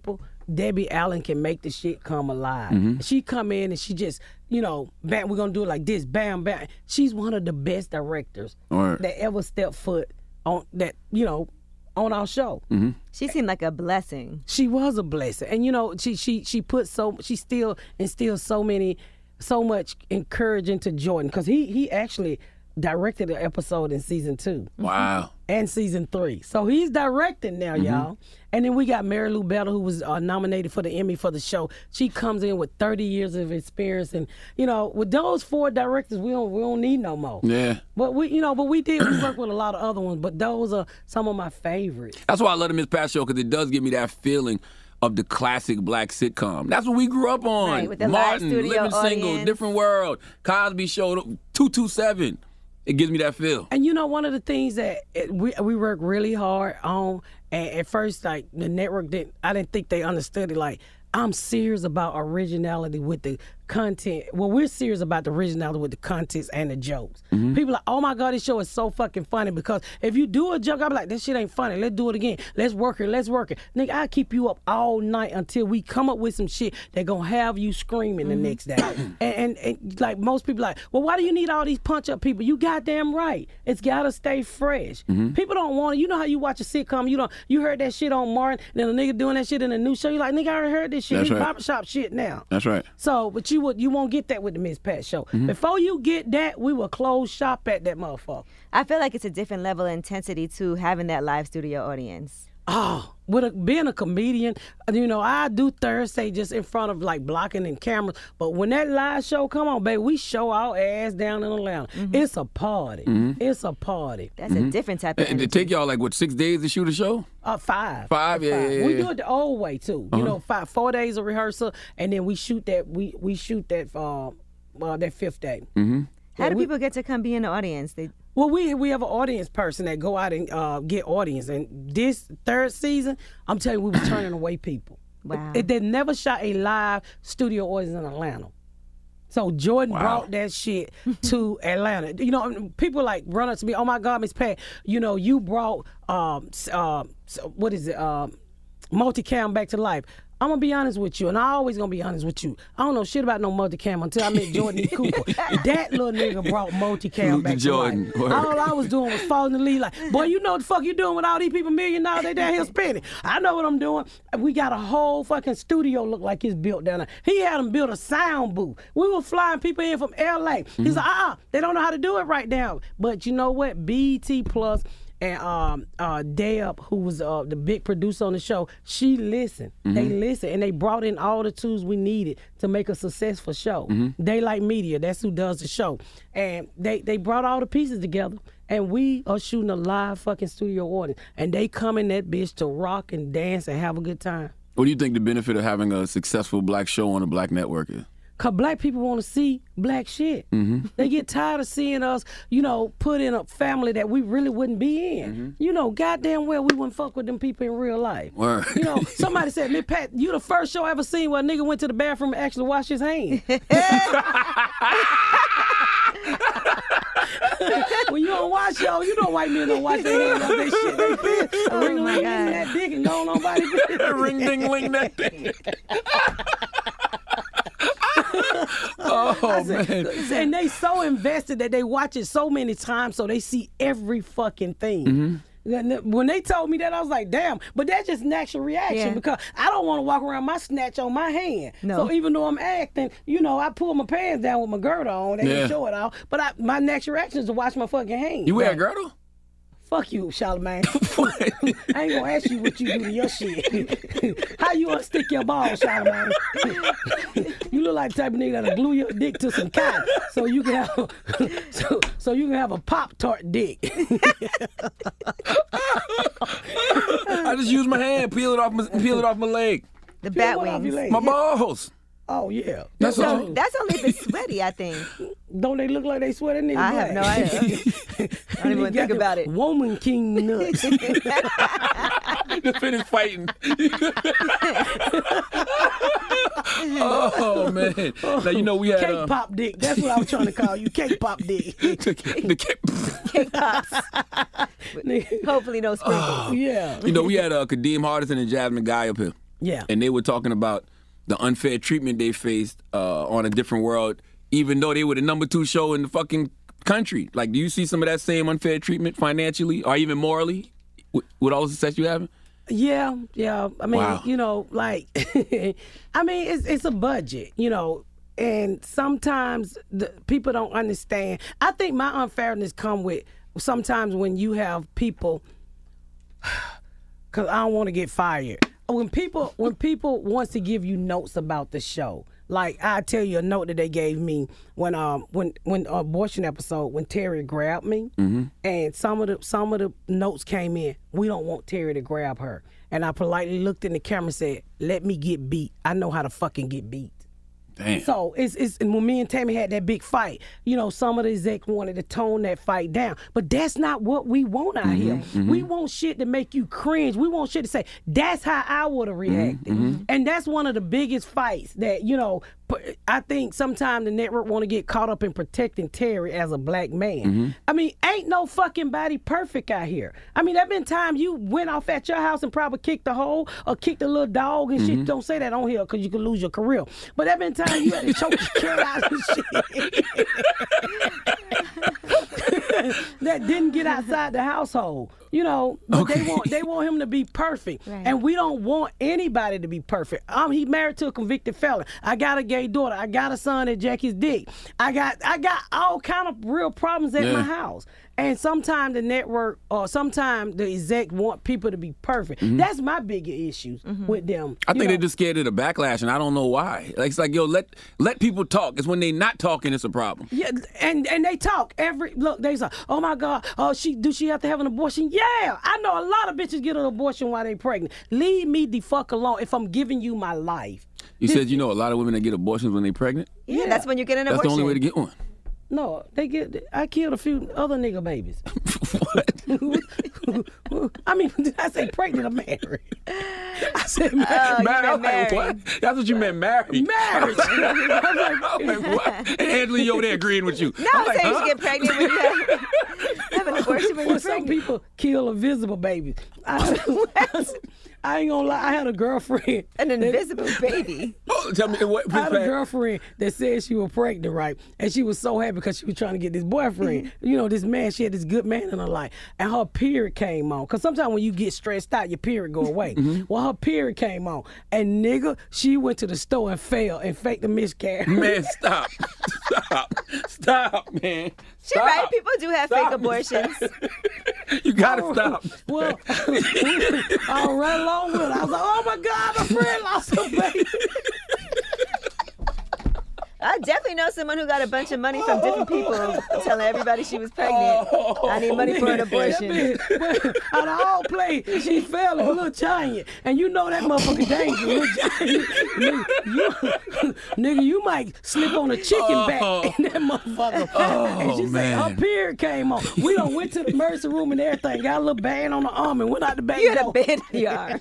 Debbie Allen can make the shit come alive. Mm-hmm. She come in and she just, you know, bam, we're gonna do it like this, bam, bam. She's one of the best directors Right. that ever stepped foot on that, you know, on our show. Mm-hmm. She seemed like a blessing. She was a blessing, and you know, she she she put so she still instills so many, so much encouraging to Jordan because he he actually directed an episode in season two. Wow. And season three. So he's directing now, Mm-hmm. y'all. And then we got Mary Lou Bettle, who was uh, nominated for the Emmy for the show. She comes in with thirty years of experience, and you know, with those four directors, we don't we don't need no more. Yeah. But we, you know, but we did we work with a lot of other ones, but those are some of my favorites. That's why I love the Miss Pat show, because it does give me that feeling of the classic black sitcom. That's what we grew up on. Right, with the Martin, live studio Living Single, audience. Different World, Cosby Show, two two seven. It gives me that feel. And you know, one of the things that it, we we work really hard on, and at first, like the network didn't, I didn't think they understood it. Like, I'm serious about originality with the content. Well, we're serious about the originality with the contents and the jokes. Mm-hmm. People are like, oh my God, this show is so fucking funny, because if you do a joke, I'm like, this shit ain't funny. Let's do it again. Let's work it. Let's work it. Nigga, I'll keep you up all night until we come up with some shit that gonna have you screaming the next day. and, and, and like most people like, well, why do you need all these punch up people? You goddamn right. It's gotta stay fresh. Mm-hmm. People don't want it. You know how you watch a sitcom, you don't you heard that shit on Martin, and then a nigga doing that shit in a new show. You like, nigga, I already heard this shit. That's It's right. barbershop shit now. That's right. So, but you would you won't get that with the Miss Pat show. Mm-hmm. Before you get that, we will close shop at that motherfucker. I feel like it's a different level of intensity to having that live studio audience. Oh, with a, being a comedian, you know, I do Thursday just in front of like blocking and cameras. But when that live show come on, baby, we show our ass down in Atlanta. It's a party. Mm-hmm. It's a party. That's a different type of And it take y'all like what, six days to shoot a show? Uh, five. Five, yeah, yeah, yeah. We do it the old way too. Uh-huh. You know, five, four days of rehearsal, and then we shoot that. We we shoot that. Uh, uh, that fifth day. Mm-hmm. How Yeah, do we- people get to come be in the audience? They Well, we we have an audience person that go out and uh, get audience, and this third season, I'm telling you, we were turning away people. Wow. It, they never shot a live studio audience in Atlanta. So Jordan Wow. brought that shit to Atlanta. You know, people like run up to me, oh my God, Miss Pat, you know, you brought um s- uh, s- what is it, um, multicam back to life. I'm gonna be honest with you, and I always gonna be honest with you. I don't know shit about no multicam until I met Jordan E. Cooper. That little nigga brought multicam Luke back Jordan, to life. word. All I was doing was falling in the lead like, boy, you know what the fuck you doing with all these people million dollars they down here spending. I know what I'm doing. We got a whole fucking studio look like it's built down there. He had them build a sound booth. We were flying people in from L A. He's like, uh-uh, they don't know how to do it right now. But you know what? B E T Plus and um, uh, Deb, who was uh, the big producer on the show, she listened. They listened, and they brought in all the tools we needed to make a successful show. Daylight Media, that's who does the show. And they, they brought all the pieces together, and we are shooting a live fucking studio audience. And they come in that bitch to rock and dance and have a good time. What do you think the benefit of having a successful black show on a black network is? Because black people want to see black shit. Mm-hmm. They get tired of seeing us, you know, put in a family that we really wouldn't be in. Mm-hmm. You know, goddamn well we wouldn't fuck with them people in real life. Word. You know, somebody said, Miss Pat, you the first show I ever seen where a nigga went to the bathroom and actually washed his hands. When you don't watch yo, you know white men don't wash their hands off their shit. They feel a ring ling that dick and go on nobody. Ring ding ling that thing. Oh, said, man. And they so invested that they watch it so many times so they see every fucking thing. Mm-hmm. When they told me that, I was like, damn. But that's just natural reaction Yeah. because I don't want to walk around my snatch on my hand. No. So even though I'm acting, you know, I pull my pants down with my girdle on. They Yeah. can show it all. But I, my natural reaction is to wash my fucking hands. You wear a Right. girdle? Fuck you, Charlamagne. I ain't gonna ask you what you do to your shit. How you unstick your balls, Charlamagne? You look like the type of nigga that'll glue your dick to some cotton so you can have so, so you can have a Pop-Tart dick. I just use my hand, peel it off my peel it off my leg. the Peel bat what off your wings. leg? My balls. Oh yeah. That's So all. that's only if it's sweaty, I think. Don't they look like they sweat? That nigga I have no black. idea. I don't even think about it. Woman king nuts. Just finished fighting. Oh man! Now you know we had Cake uh, pop dick. That's what I was trying to call you. Cake pop dick. the cake. Cake pops. Hopefully no sprinkles. Yeah. You know we had uh, Kadeem Hardison and Jasmine Guy up here. Yeah. And they were talking about the unfair treatment they faced uh, on A Different World, even though they were the number two show in the fucking country. Like, do you see some of that same unfair treatment financially or even morally with, with all the success you having? Yeah, yeah. I mean, Wow. you know, like, I mean, it's it's a budget, you know, and sometimes the people don't understand. I think my unfairness come with sometimes when you have people, because I don't want to get fired. When people when people wants to give you notes about the show, like I tell you a note that they gave me when um when when uh, abortion episode when Terry grabbed me, Mm-hmm. and some of the some of the notes came in. We don't want Terry to grab her, and I politely looked in the camera and said, "Let me get beat. I know how to fucking get beat." Damn. So it's it's and when me and Tammy had that big fight, you know, some of the execs wanted to tone that fight down, but that's not what we want out here. mhm. We want shit to make you cringe. We want shit to say that's how I would have reacted, mhm. and that's one of the biggest fights that you know. p- I think sometimes the network want to get caught up in protecting Terry as a black man. Mm-hmm. I mean, ain't no fucking body perfect out here. I mean, there been time you went off at your house and probably kicked the hole or kicked a little dog and shit. Mhm. Don't say that on here because you could lose your career. But there been time you had to choke your cat out and shit. That didn't get outside the household, you know. But Okay. they want they want him to be perfect, Right. and we don't want anybody to be perfect. Um, he married to a convicted felon. I got a gay daughter. I got a son that jack his dick. I got I got all kind of real problems at Yeah. my house. And sometimes the network or sometimes the exec want people to be perfect. Mhm. That's my bigger issues with them. I You think know, they're just scared of the backlash, and I don't know why. Like, it's like, yo, let let people talk. It's when they not talking, it's a problem. Yeah, and and they talk every look. They say, "Oh my God, oh she do she have to have an abortion?" Yeah, I know a lot of bitches get an abortion while they pregnant. Leave me the fuck alone. If I'm giving you my life, You This- said you know a lot of women that get abortions when they pregnant. Yeah, that's when you get an That's abortion. the only way to get one. no, they get. I killed a few other nigga babies. I mean, did I say pregnant or married? I said married. Oh, you Married. meant I'm like, married. what? That's what you meant, married. Marriage. I'm like, what? And Angela, you over there agreeing with you. No, I'm I'm like, saying you huh? should get pregnant when you have, have an abortion when Well, you're some pregnant. people kill invisible babies. I, I ain't gonna lie. I had a girlfriend. An invisible baby. Oh, tell me what. I had a girlfriend that said she was pregnant, right? And she was so happy because she was trying to get this boyfriend. You know, this man, she had this good man in her life. And her period came on. Because sometimes when you get stressed out, your period go away. Well, her period came on. And nigga, she went to the store and fell and faked a miscarriage. Man, stop. Stop. Stop, man. She Stop. right. People do have Stop. fake abortions. You gotta stop. Well, I ran along with her. I was like, oh my God, my friend lost her baby. I definitely know someone who got a bunch of money from different people telling everybody she was pregnant. I need money for an abortion. Out of all play, she fell a little giant. And you know that motherfucker dangerous. Little giant. Nigga, you, nigga, you might slip on a chicken back in that motherfucker. Oh, and she man. said her period came on. We done went to the emergency room and everything, got a little band on the arm and went out the back You had a door. bed in the yard.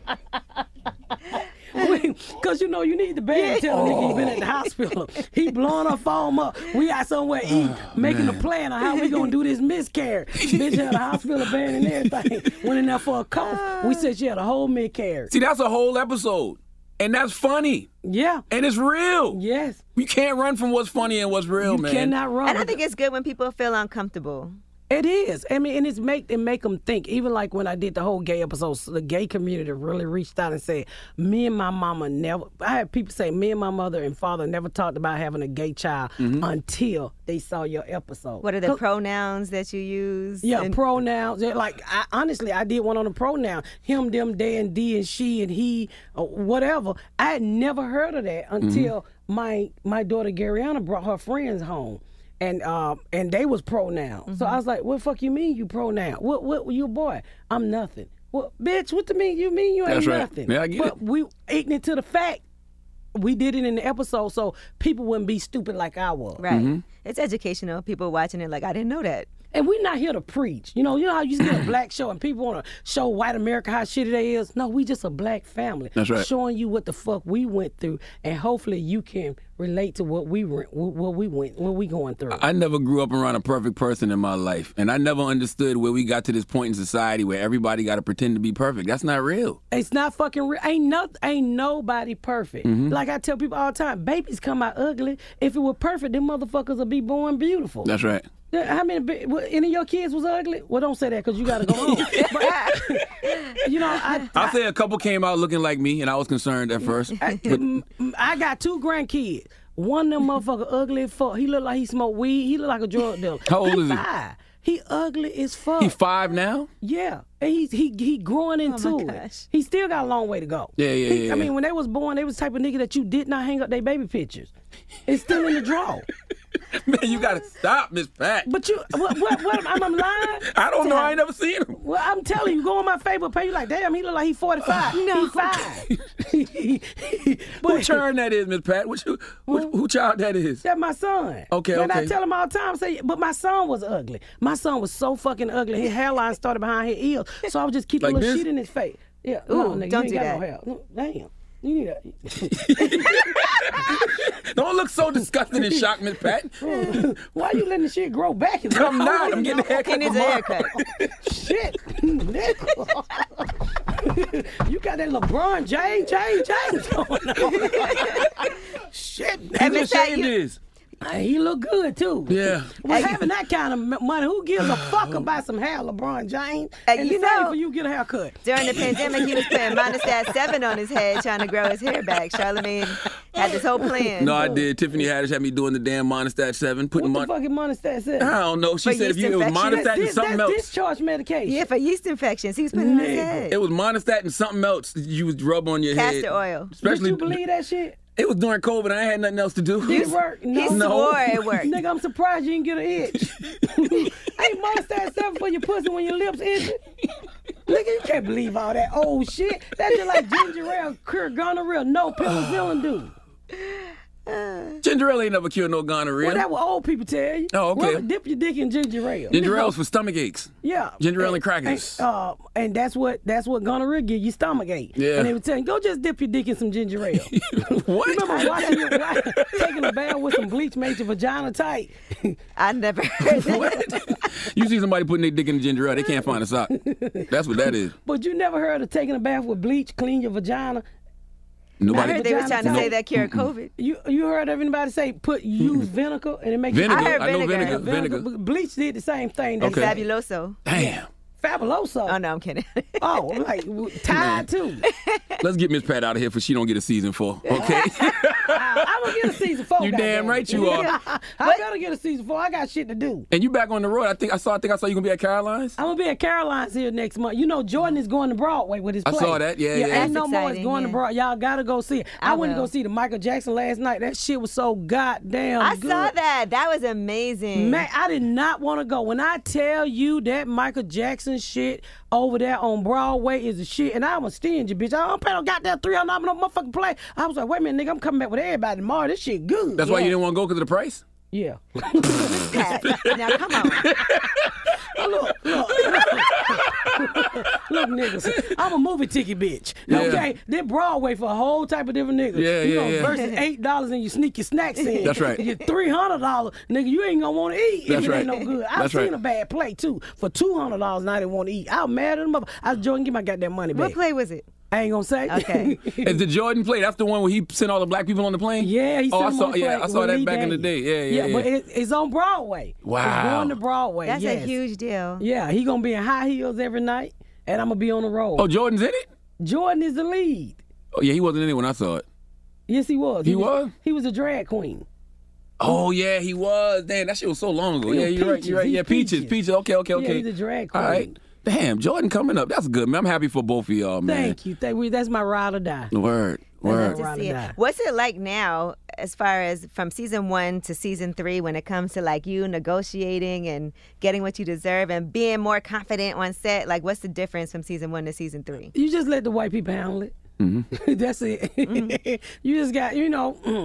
Because you know you need the band to tell a nigga he been at the hospital. He blowing her phone up. We got somewhere to eat, making a plan on how we gonna do this miscarriage. Bitch had a hospital band and everything. Went in there for a cough. We said she had a whole miscarriage. See, that's a whole episode. And that's funny. Yeah. And it's real. Yes. You can't run from what's funny and what's real, You man. cannot run. And I think it's good when people feel uncomfortable. It is. I mean, and it's make it make them think. Even like when I did the whole gay episode, the gay community really reached out and said, "Me and my mama never." I had people say, "Me and my mother and father never talked about having a gay child until they saw your episode." What are the pronouns that you use? Yeah, And- pronouns. They're Like, I, honestly, I did one on the pronoun. Him, them, they, and D, and she, and he, or whatever. I had never heard of that until my my daughter, Garyana, brought her friends home. And um and they was pronoun. So I was like, what the fuck you mean you pronoun? What what you a boy? I'm nothing. Well, bitch, what the mean you mean you ain't That's right. nothing? Yeah, I get but it. we ignorant to the fact we did it in the episode so people wouldn't be stupid like I was. Right. It's educational. People watching it like, I didn't know that. And we're not here to preach. You know, you know how you get a black show and people want to show white America how shitty they is? No, we just a black family. That's right. Showing you what the fuck we went through, and hopefully you can relate to what we were, what we went, what we going through. I never grew up around a perfect person in my life, and I never understood where we got to this point in society where everybody got to pretend to be perfect. That's not real. It's not fucking real. Ain't no, ain't nobody perfect. Mhm. Like I tell people all the time, babies come out ugly. If it were perfect, them motherfuckers would be born beautiful. That's right. Yeah, How many? ba- what, Any of your kids was ugly? Well, don't say that because you got to go home. But, you know, I, I'll say a couple came out looking like me, and I was concerned at first. I, I got two grandkids. One of them motherfucker ugly as fuck. He look like he smoked weed. He look like a drug dealer. How old he is he? Five. He ugly as fuck. He five now? Yeah, and he's he he growing into my it. gosh. He still got a long way to go. Yeah, yeah, He- yeah, I yeah. mean, when they was born, they was the type of nigga that you did not hang up their baby pictures. It's still in the drawer. Man, you got to stop, Miss Pat. But you, what, what, what I'm, I'm lying? I don't know. I ain't never seen him. Well, I'm telling you, go on my Facebook page. You like, damn, he look like he forty-five. No. He five. Who turn that is, Miss Pat? Which, who, which, who child that is? That's my son. Okay, And I okay. tell him all the time, say, but my son was ugly. My son was so fucking ugly. His hairline started behind his ears. So I would just keep Like a little this? shit in his face. Yeah. Ooh, no, nigga, don't you do ain't got that. no hair. No, damn. You need that. Don't look so disgusted and shocked, Miss Pat. Why you letting the shit grow back? I'm not. I'm getting a haircut He needs a tomorrow. haircut. Shit. You got that LeBron James, James, James going on. Shit. He's Miss Pat, ashamed you- is. Hey, he look good too. Yeah. Well, having that kind of m- money, who gives a fuck about some hair, LeBron James? Hey, and you the same know- for you get a haircut. During the pandemic, he was putting Monistat seven on his head, trying to grow his hair back. Charlamagne had this whole plan. No, I did. Tiffany Haddish had me doing the damn Monistat seven, putting What the mon- fuck is Monistat said? I don't know. She For said if you it was yeast infection. Monistat and This- something that's else. discharge medication. Yeah, for yeast infections. He was putting it on his Nigga. head. It was Monistat and something else you would rub on your head. Castor oil. Did Especially you believe that shit? it was during COVID. I ain't had nothing else to do. Did it work? No. He No. swore it worked. Nigga, I'm surprised you didn't get an itch. Ain't Monistat seven for your pussy when your lips itching? Nigga, you can't believe all that old shit. That's just like ginger ale, cure gonorrhea, no penicillin do. Ginger ale ain't never cured no gonorrhea. Well, that's what old people tell you. Oh, okay. Well, dip your dick in ginger ale. Ginger ale's for stomach aches. Yeah. Ginger ale and crackers. And, uh, and that's what that's what gonorrhea give you, stomach ache. Yeah. And they would tell you, go just dip your dick in some ginger ale. What? Remember watching your wife taking a bath with some bleach made your vagina tight? I never heard that. What? You see somebody putting their dick in the ginger ale, they can't find a sock. That's what that is. But you never heard of taking a bath with bleach, clean your vagina? I Nobody. heard they were trying to No. say that cured COVID. You you heard of anybody say put use vinegar and it makes Vinegar. I heard I know vinegar. vinegar. you Vinegar. but bleach did the same thing. They Okay. said. Fabuloso. Damn. Fabuloso. Oh, no, I'm kidding. Oh, like Tide too. Let's get Miss Pat out of here for she don't get a season four. Okay. I'm gonna get a season four. You damn goddamn right it. you are. I gotta get a season four. I got shit to do. And you back on the road. I think I saw. I think I saw you gonna be at Caroline's. I'm gonna be at Caroline's here next month. You know, Jordan is going to Broadway with his I play. saw that. Yeah, yeah. Ain't That's no more. It's exciting, going to yeah. Broadway. Y'all gotta go see it. I, I went to go will. see the Michael Jackson last night. That shit was so goddamn I good. saw that. That was amazing. Man, I did not want to go. When I tell you that Michael Jackson shit over there on Broadway is the shit, and I'm a stingy bitch. I don't pay no goddamn three hundred dollars on no motherfucking play. I was like, wait a minute, nigga, I'm coming back with everybody tomorrow. This shit good. That's why you didn't want to go because of the price. Yeah. Pat, now, come on. look, look, look, niggas. I'm a movie ticket bitch. Yeah. Okay, they're Broadway for a whole type of different niggas. Yeah, you yeah, know, yeah. versus eight dollars and you sneak your snacks in. That's right. You three hundred dollars, nigga. You ain't gonna want to eat That's if it right. ain't no good. I've That's seen right. a bad play too for two hundred dollars and I didn't want to eat. I was mad at them. I was joking, give my goddamn money back. What play was it? I ain't gonna say. Okay. Is the Jordan play? That's the one where he sent all the black people on the plane. Yeah, he Oh, sent I them saw. on the Yeah, plane I saw with that Lee back in the day. Daniels. Yeah, yeah, yeah. but it, it's on Broadway. Wow. It's going to Broadway. That's yes. a huge deal. Yeah, he gonna be in high heels every night, and I'm gonna be on the road. Oh, Jordan's in it. Jordan is the lead. Oh yeah, he wasn't in it when I saw it. Yes, he was. He was? He was a drag queen. Oh yeah, he was. Damn, that shit was so long ago. He Yeah, was you're right. Peaches. You're right. He's Yeah, peaches, Peaches. peaches. Okay, okay, okay. Yeah, he's a drag queen. All right. Damn, Jordan coming up. That's good, man. I'm happy for both of y'all, man. Thank you. Thank you. That's my ride or die. Word, word. To see it. What's it like now, as far as from season one to season three, when it comes to like you negotiating and getting what you deserve and being more confident on set? Like, what's the difference from season one to season three? You just let the white people handle it. Mm-hmm. That's it. You just got, you know,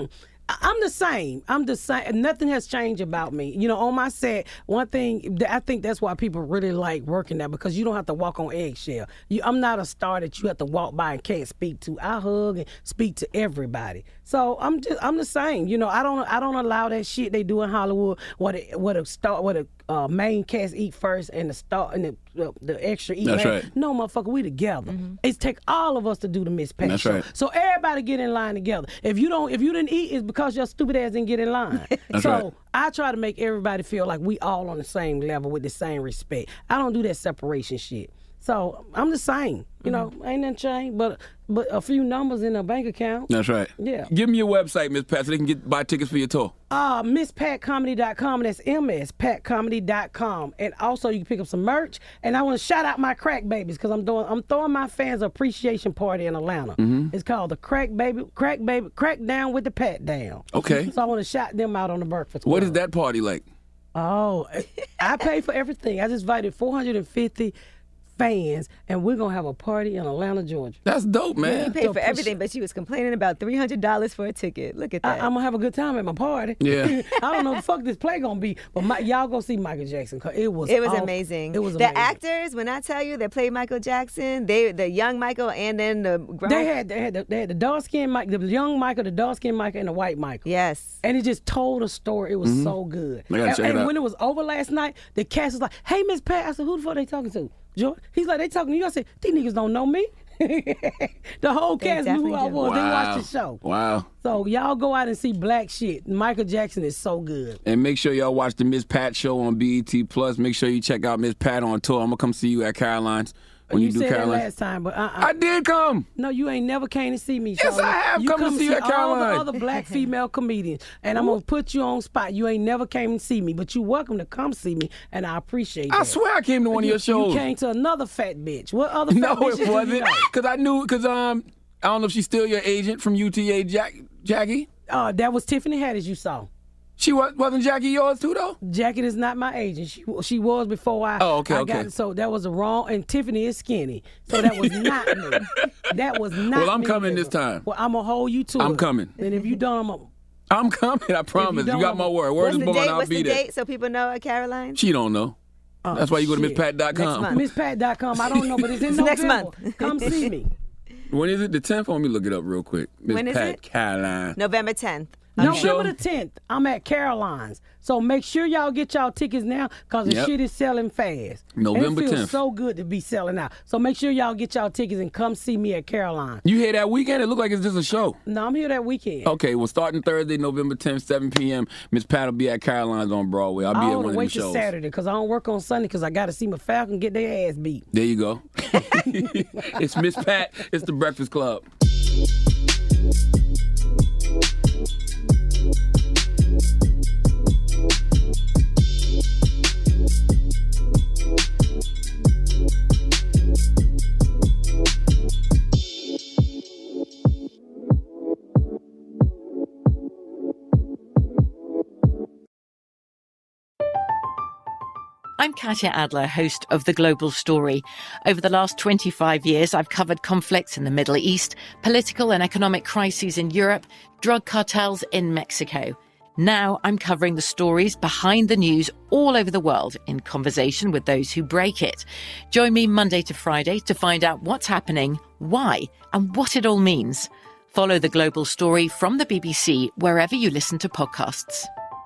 I'm the same. I'm the same. Nothing has changed about me. You know, on my set, one thing, I think that's why people really like working there, because you don't have to walk on eggshell. You, I'm not a star that you have to walk by and can't speak to. I hug and speak to everybody. So I'm just, I'm the same. You know, I don't, I don't allow that shit they do in Hollywood, what a, what a star, what a uh, main cast eat first and the star and the the, the extra eat That's last. Right. No, motherfucker, we together. Mm-hmm. It's take all of us to do the Miss Pat That's show. right. So everybody get in line together. If you don't, if you didn't eat, it's because your stupid ass didn't get in line. That's so right. I try to make everybody feel like we all on the same level with the same respect. I don't do that separation shit. So I'm the same. You know, mm-hmm. ain't nothing changed, but but a few numbers in a bank account. That's right. Yeah. Give me your website, Miss Pat, so they can get buy tickets for your tour. Uh, miss pat comedy dot com. That's M S pat comedy dot com. And also you can pick up some merch. And I want to shout out my crack babies, because I'm doing I'm throwing my fans appreciation party in Atlanta. Mm-hmm. It's called the Crack Baby Crack Baby Crack Down with the Pat Down. Okay. So I want to shout them out on the Breakfast Club. What is that party like? Oh, I pay for everything. I just invited four hundred fifty fans, and we're gonna have a party in Atlanta, Georgia. That's dope, man. You paid for everything, but she was complaining about three hundred dollars for a ticket. Look at that. I, I'm gonna have a good time at my party. Yeah. I don't know the fuck this play gonna be, but my, y'all go see Michael Jackson, cause it was It was awful. amazing. It was the amazing. actors, when I tell you, that played Michael Jackson, they the young Michael and then the grown. They had they had the, they had the dark skinned Michael, the young Michael, the dark skinned Michael, and the white Michael. Yes. And it just told a story. It was Mm-hmm. so good. I gotta and check it and out. when it was over last night, the cast was like, "Hey, Miss Pat," I said, "Who the fuck they talking to?" George? He's like, "They talking to you." I said, "These niggas don't know me." The whole They cast knew who I definitely do. was. They Wow. watched the show. Wow. So y'all go out and see black shit. Michael Jackson is so good. And make sure y'all watch the Miss Pat show on B E T Plus. Make sure you check out Miss Pat on tour. I'm gonna come see you at Caroline's when you, you do said Caroline's. that last time, but uh-uh. I did come. No, you ain't never came to see me. Yes, Charlotte. I have You come to come see you at all the Caroline. other black female comedians, and I'm gonna put you on spot. You ain't never came and see me, but you welcome to come see me, and I appreciate that. I swear I came to one you, of your shows. You came to another fat bitch. What other fat No, bitches it do you wasn't. know? Because I knew, because um, I don't know if she's still your agent from U T A, Jack, Jackie. Uh, that was Tiffany Haddish you saw. She was, wasn't Jackie yours too, though? Jackie is not my agent. She she was before I. Oh, okay, I okay. Got, so that was a wrong. And Tiffany is skinny, so that was not me. That was not. Well, I'm me, coming nigga. this time. Well, I'm gonna hold you to it. I'm coming. And if you don't, I'm gonna. I'm coming, I promise. You, don't, got my word. Word What's is the born, date? I'll What's be the there. date so people know at Caroline? She don't know. Oh, That's why you go to shit. miss pat dot com. Next month. miss pat dot com. I don't know, but it's in It's next November. month. Come see me. When is it? The tenth? Let me look it up real quick. Miss When is Pat it? Caroline. November tenth. You November sure? the tenth, I'm at Caroline's. So make sure y'all get y'all tickets now, because the Yep. shit is selling fast. November and it feels tenth. so good to be selling out. So make sure y'all get y'all tickets and come see me at Caroline. You here that weekend? It look like it's just a show. No, I'm here that weekend. Okay, well, starting Thursday, November tenth, seven p.m., Miss Pat will be at Caroline's on Broadway. I'll be I at want one to of them wait till shows. Saturday because I don't work on Sunday because I got to see my Falcon get their ass beat. There you go. It's Miss Pat. It's the Breakfast Club. I'm Katya Adler, host of The Global Story. Over the last twenty-five years, I've covered conflicts in the Middle East, political and economic crises in Europe, drug cartels in Mexico. Now I'm covering the stories behind the news all over the world in conversation with those who break it. Join me Monday to Friday to find out what's happening, why, and what it all means. Follow The Global Story from the B B C wherever you listen to podcasts.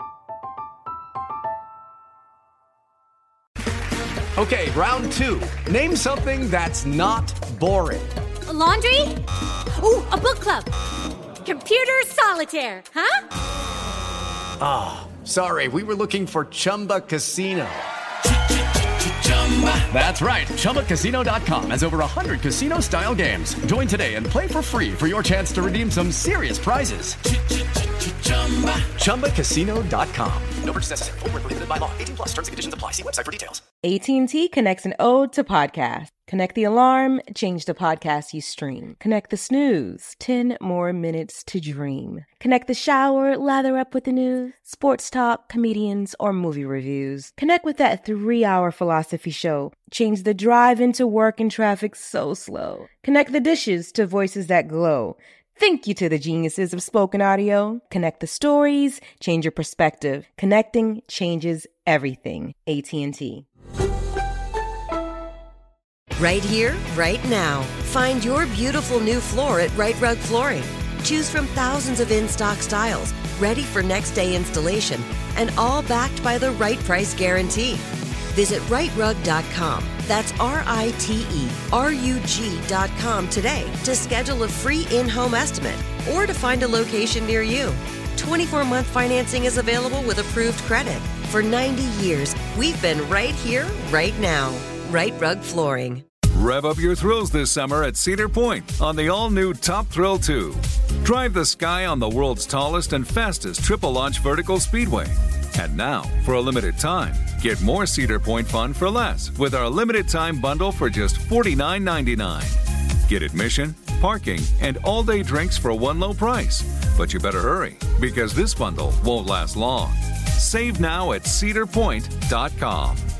Okay, round two. Name something that's not boring. A laundry? Ooh, a book club. Computer solitaire, huh? Ah, oh, sorry, we were looking for Chumba Casino. That's right, Chumba Casino dot com has over one hundred casino-style games. Join today and play for free for your chance to redeem some serious prizes. Chumba Casino dot com. No purchase necessary. Void where prohibited by law. eighteen plus terms and conditions apply. See website for details. A T and T connects an ode to podcast. Connect the alarm, change the podcast you stream. Connect the snooze, ten more minutes to dream. Connect the shower, lather up with the news, sports talk, comedians, or movie reviews. Connect with that three-hour philosophy show. Change the drive into work and traffic so slow. Connect the dishes to voices that glow. Thank you to the geniuses of spoken audio. Connect the stories, change your perspective. Connecting changes everything. A T and T. Right here, right now. Find your beautiful new floor at Right Rug Flooring. Choose from thousands of in-stock styles, ready for next day installation, and all backed by the right price guarantee. Visit right rug dot com. That's R I T E R U G dot com today to schedule a free in-home estimate or to find a location near you. twenty-four month financing is available with approved credit. For ninety years, we've been right here, right now. Right Rug Flooring. Rev up your thrills this summer at Cedar Point on the all-new Top Thrill two. Drive the sky on the world's tallest and fastest triple-launch vertical speedway. And now, for a limited time, get more Cedar Point fun for less with our limited-time bundle for just forty-nine ninety-nine. Get admission, parking, and all-day drinks for one low price. But you better hurry, because this bundle won't last long. Save now at cedar point dot com.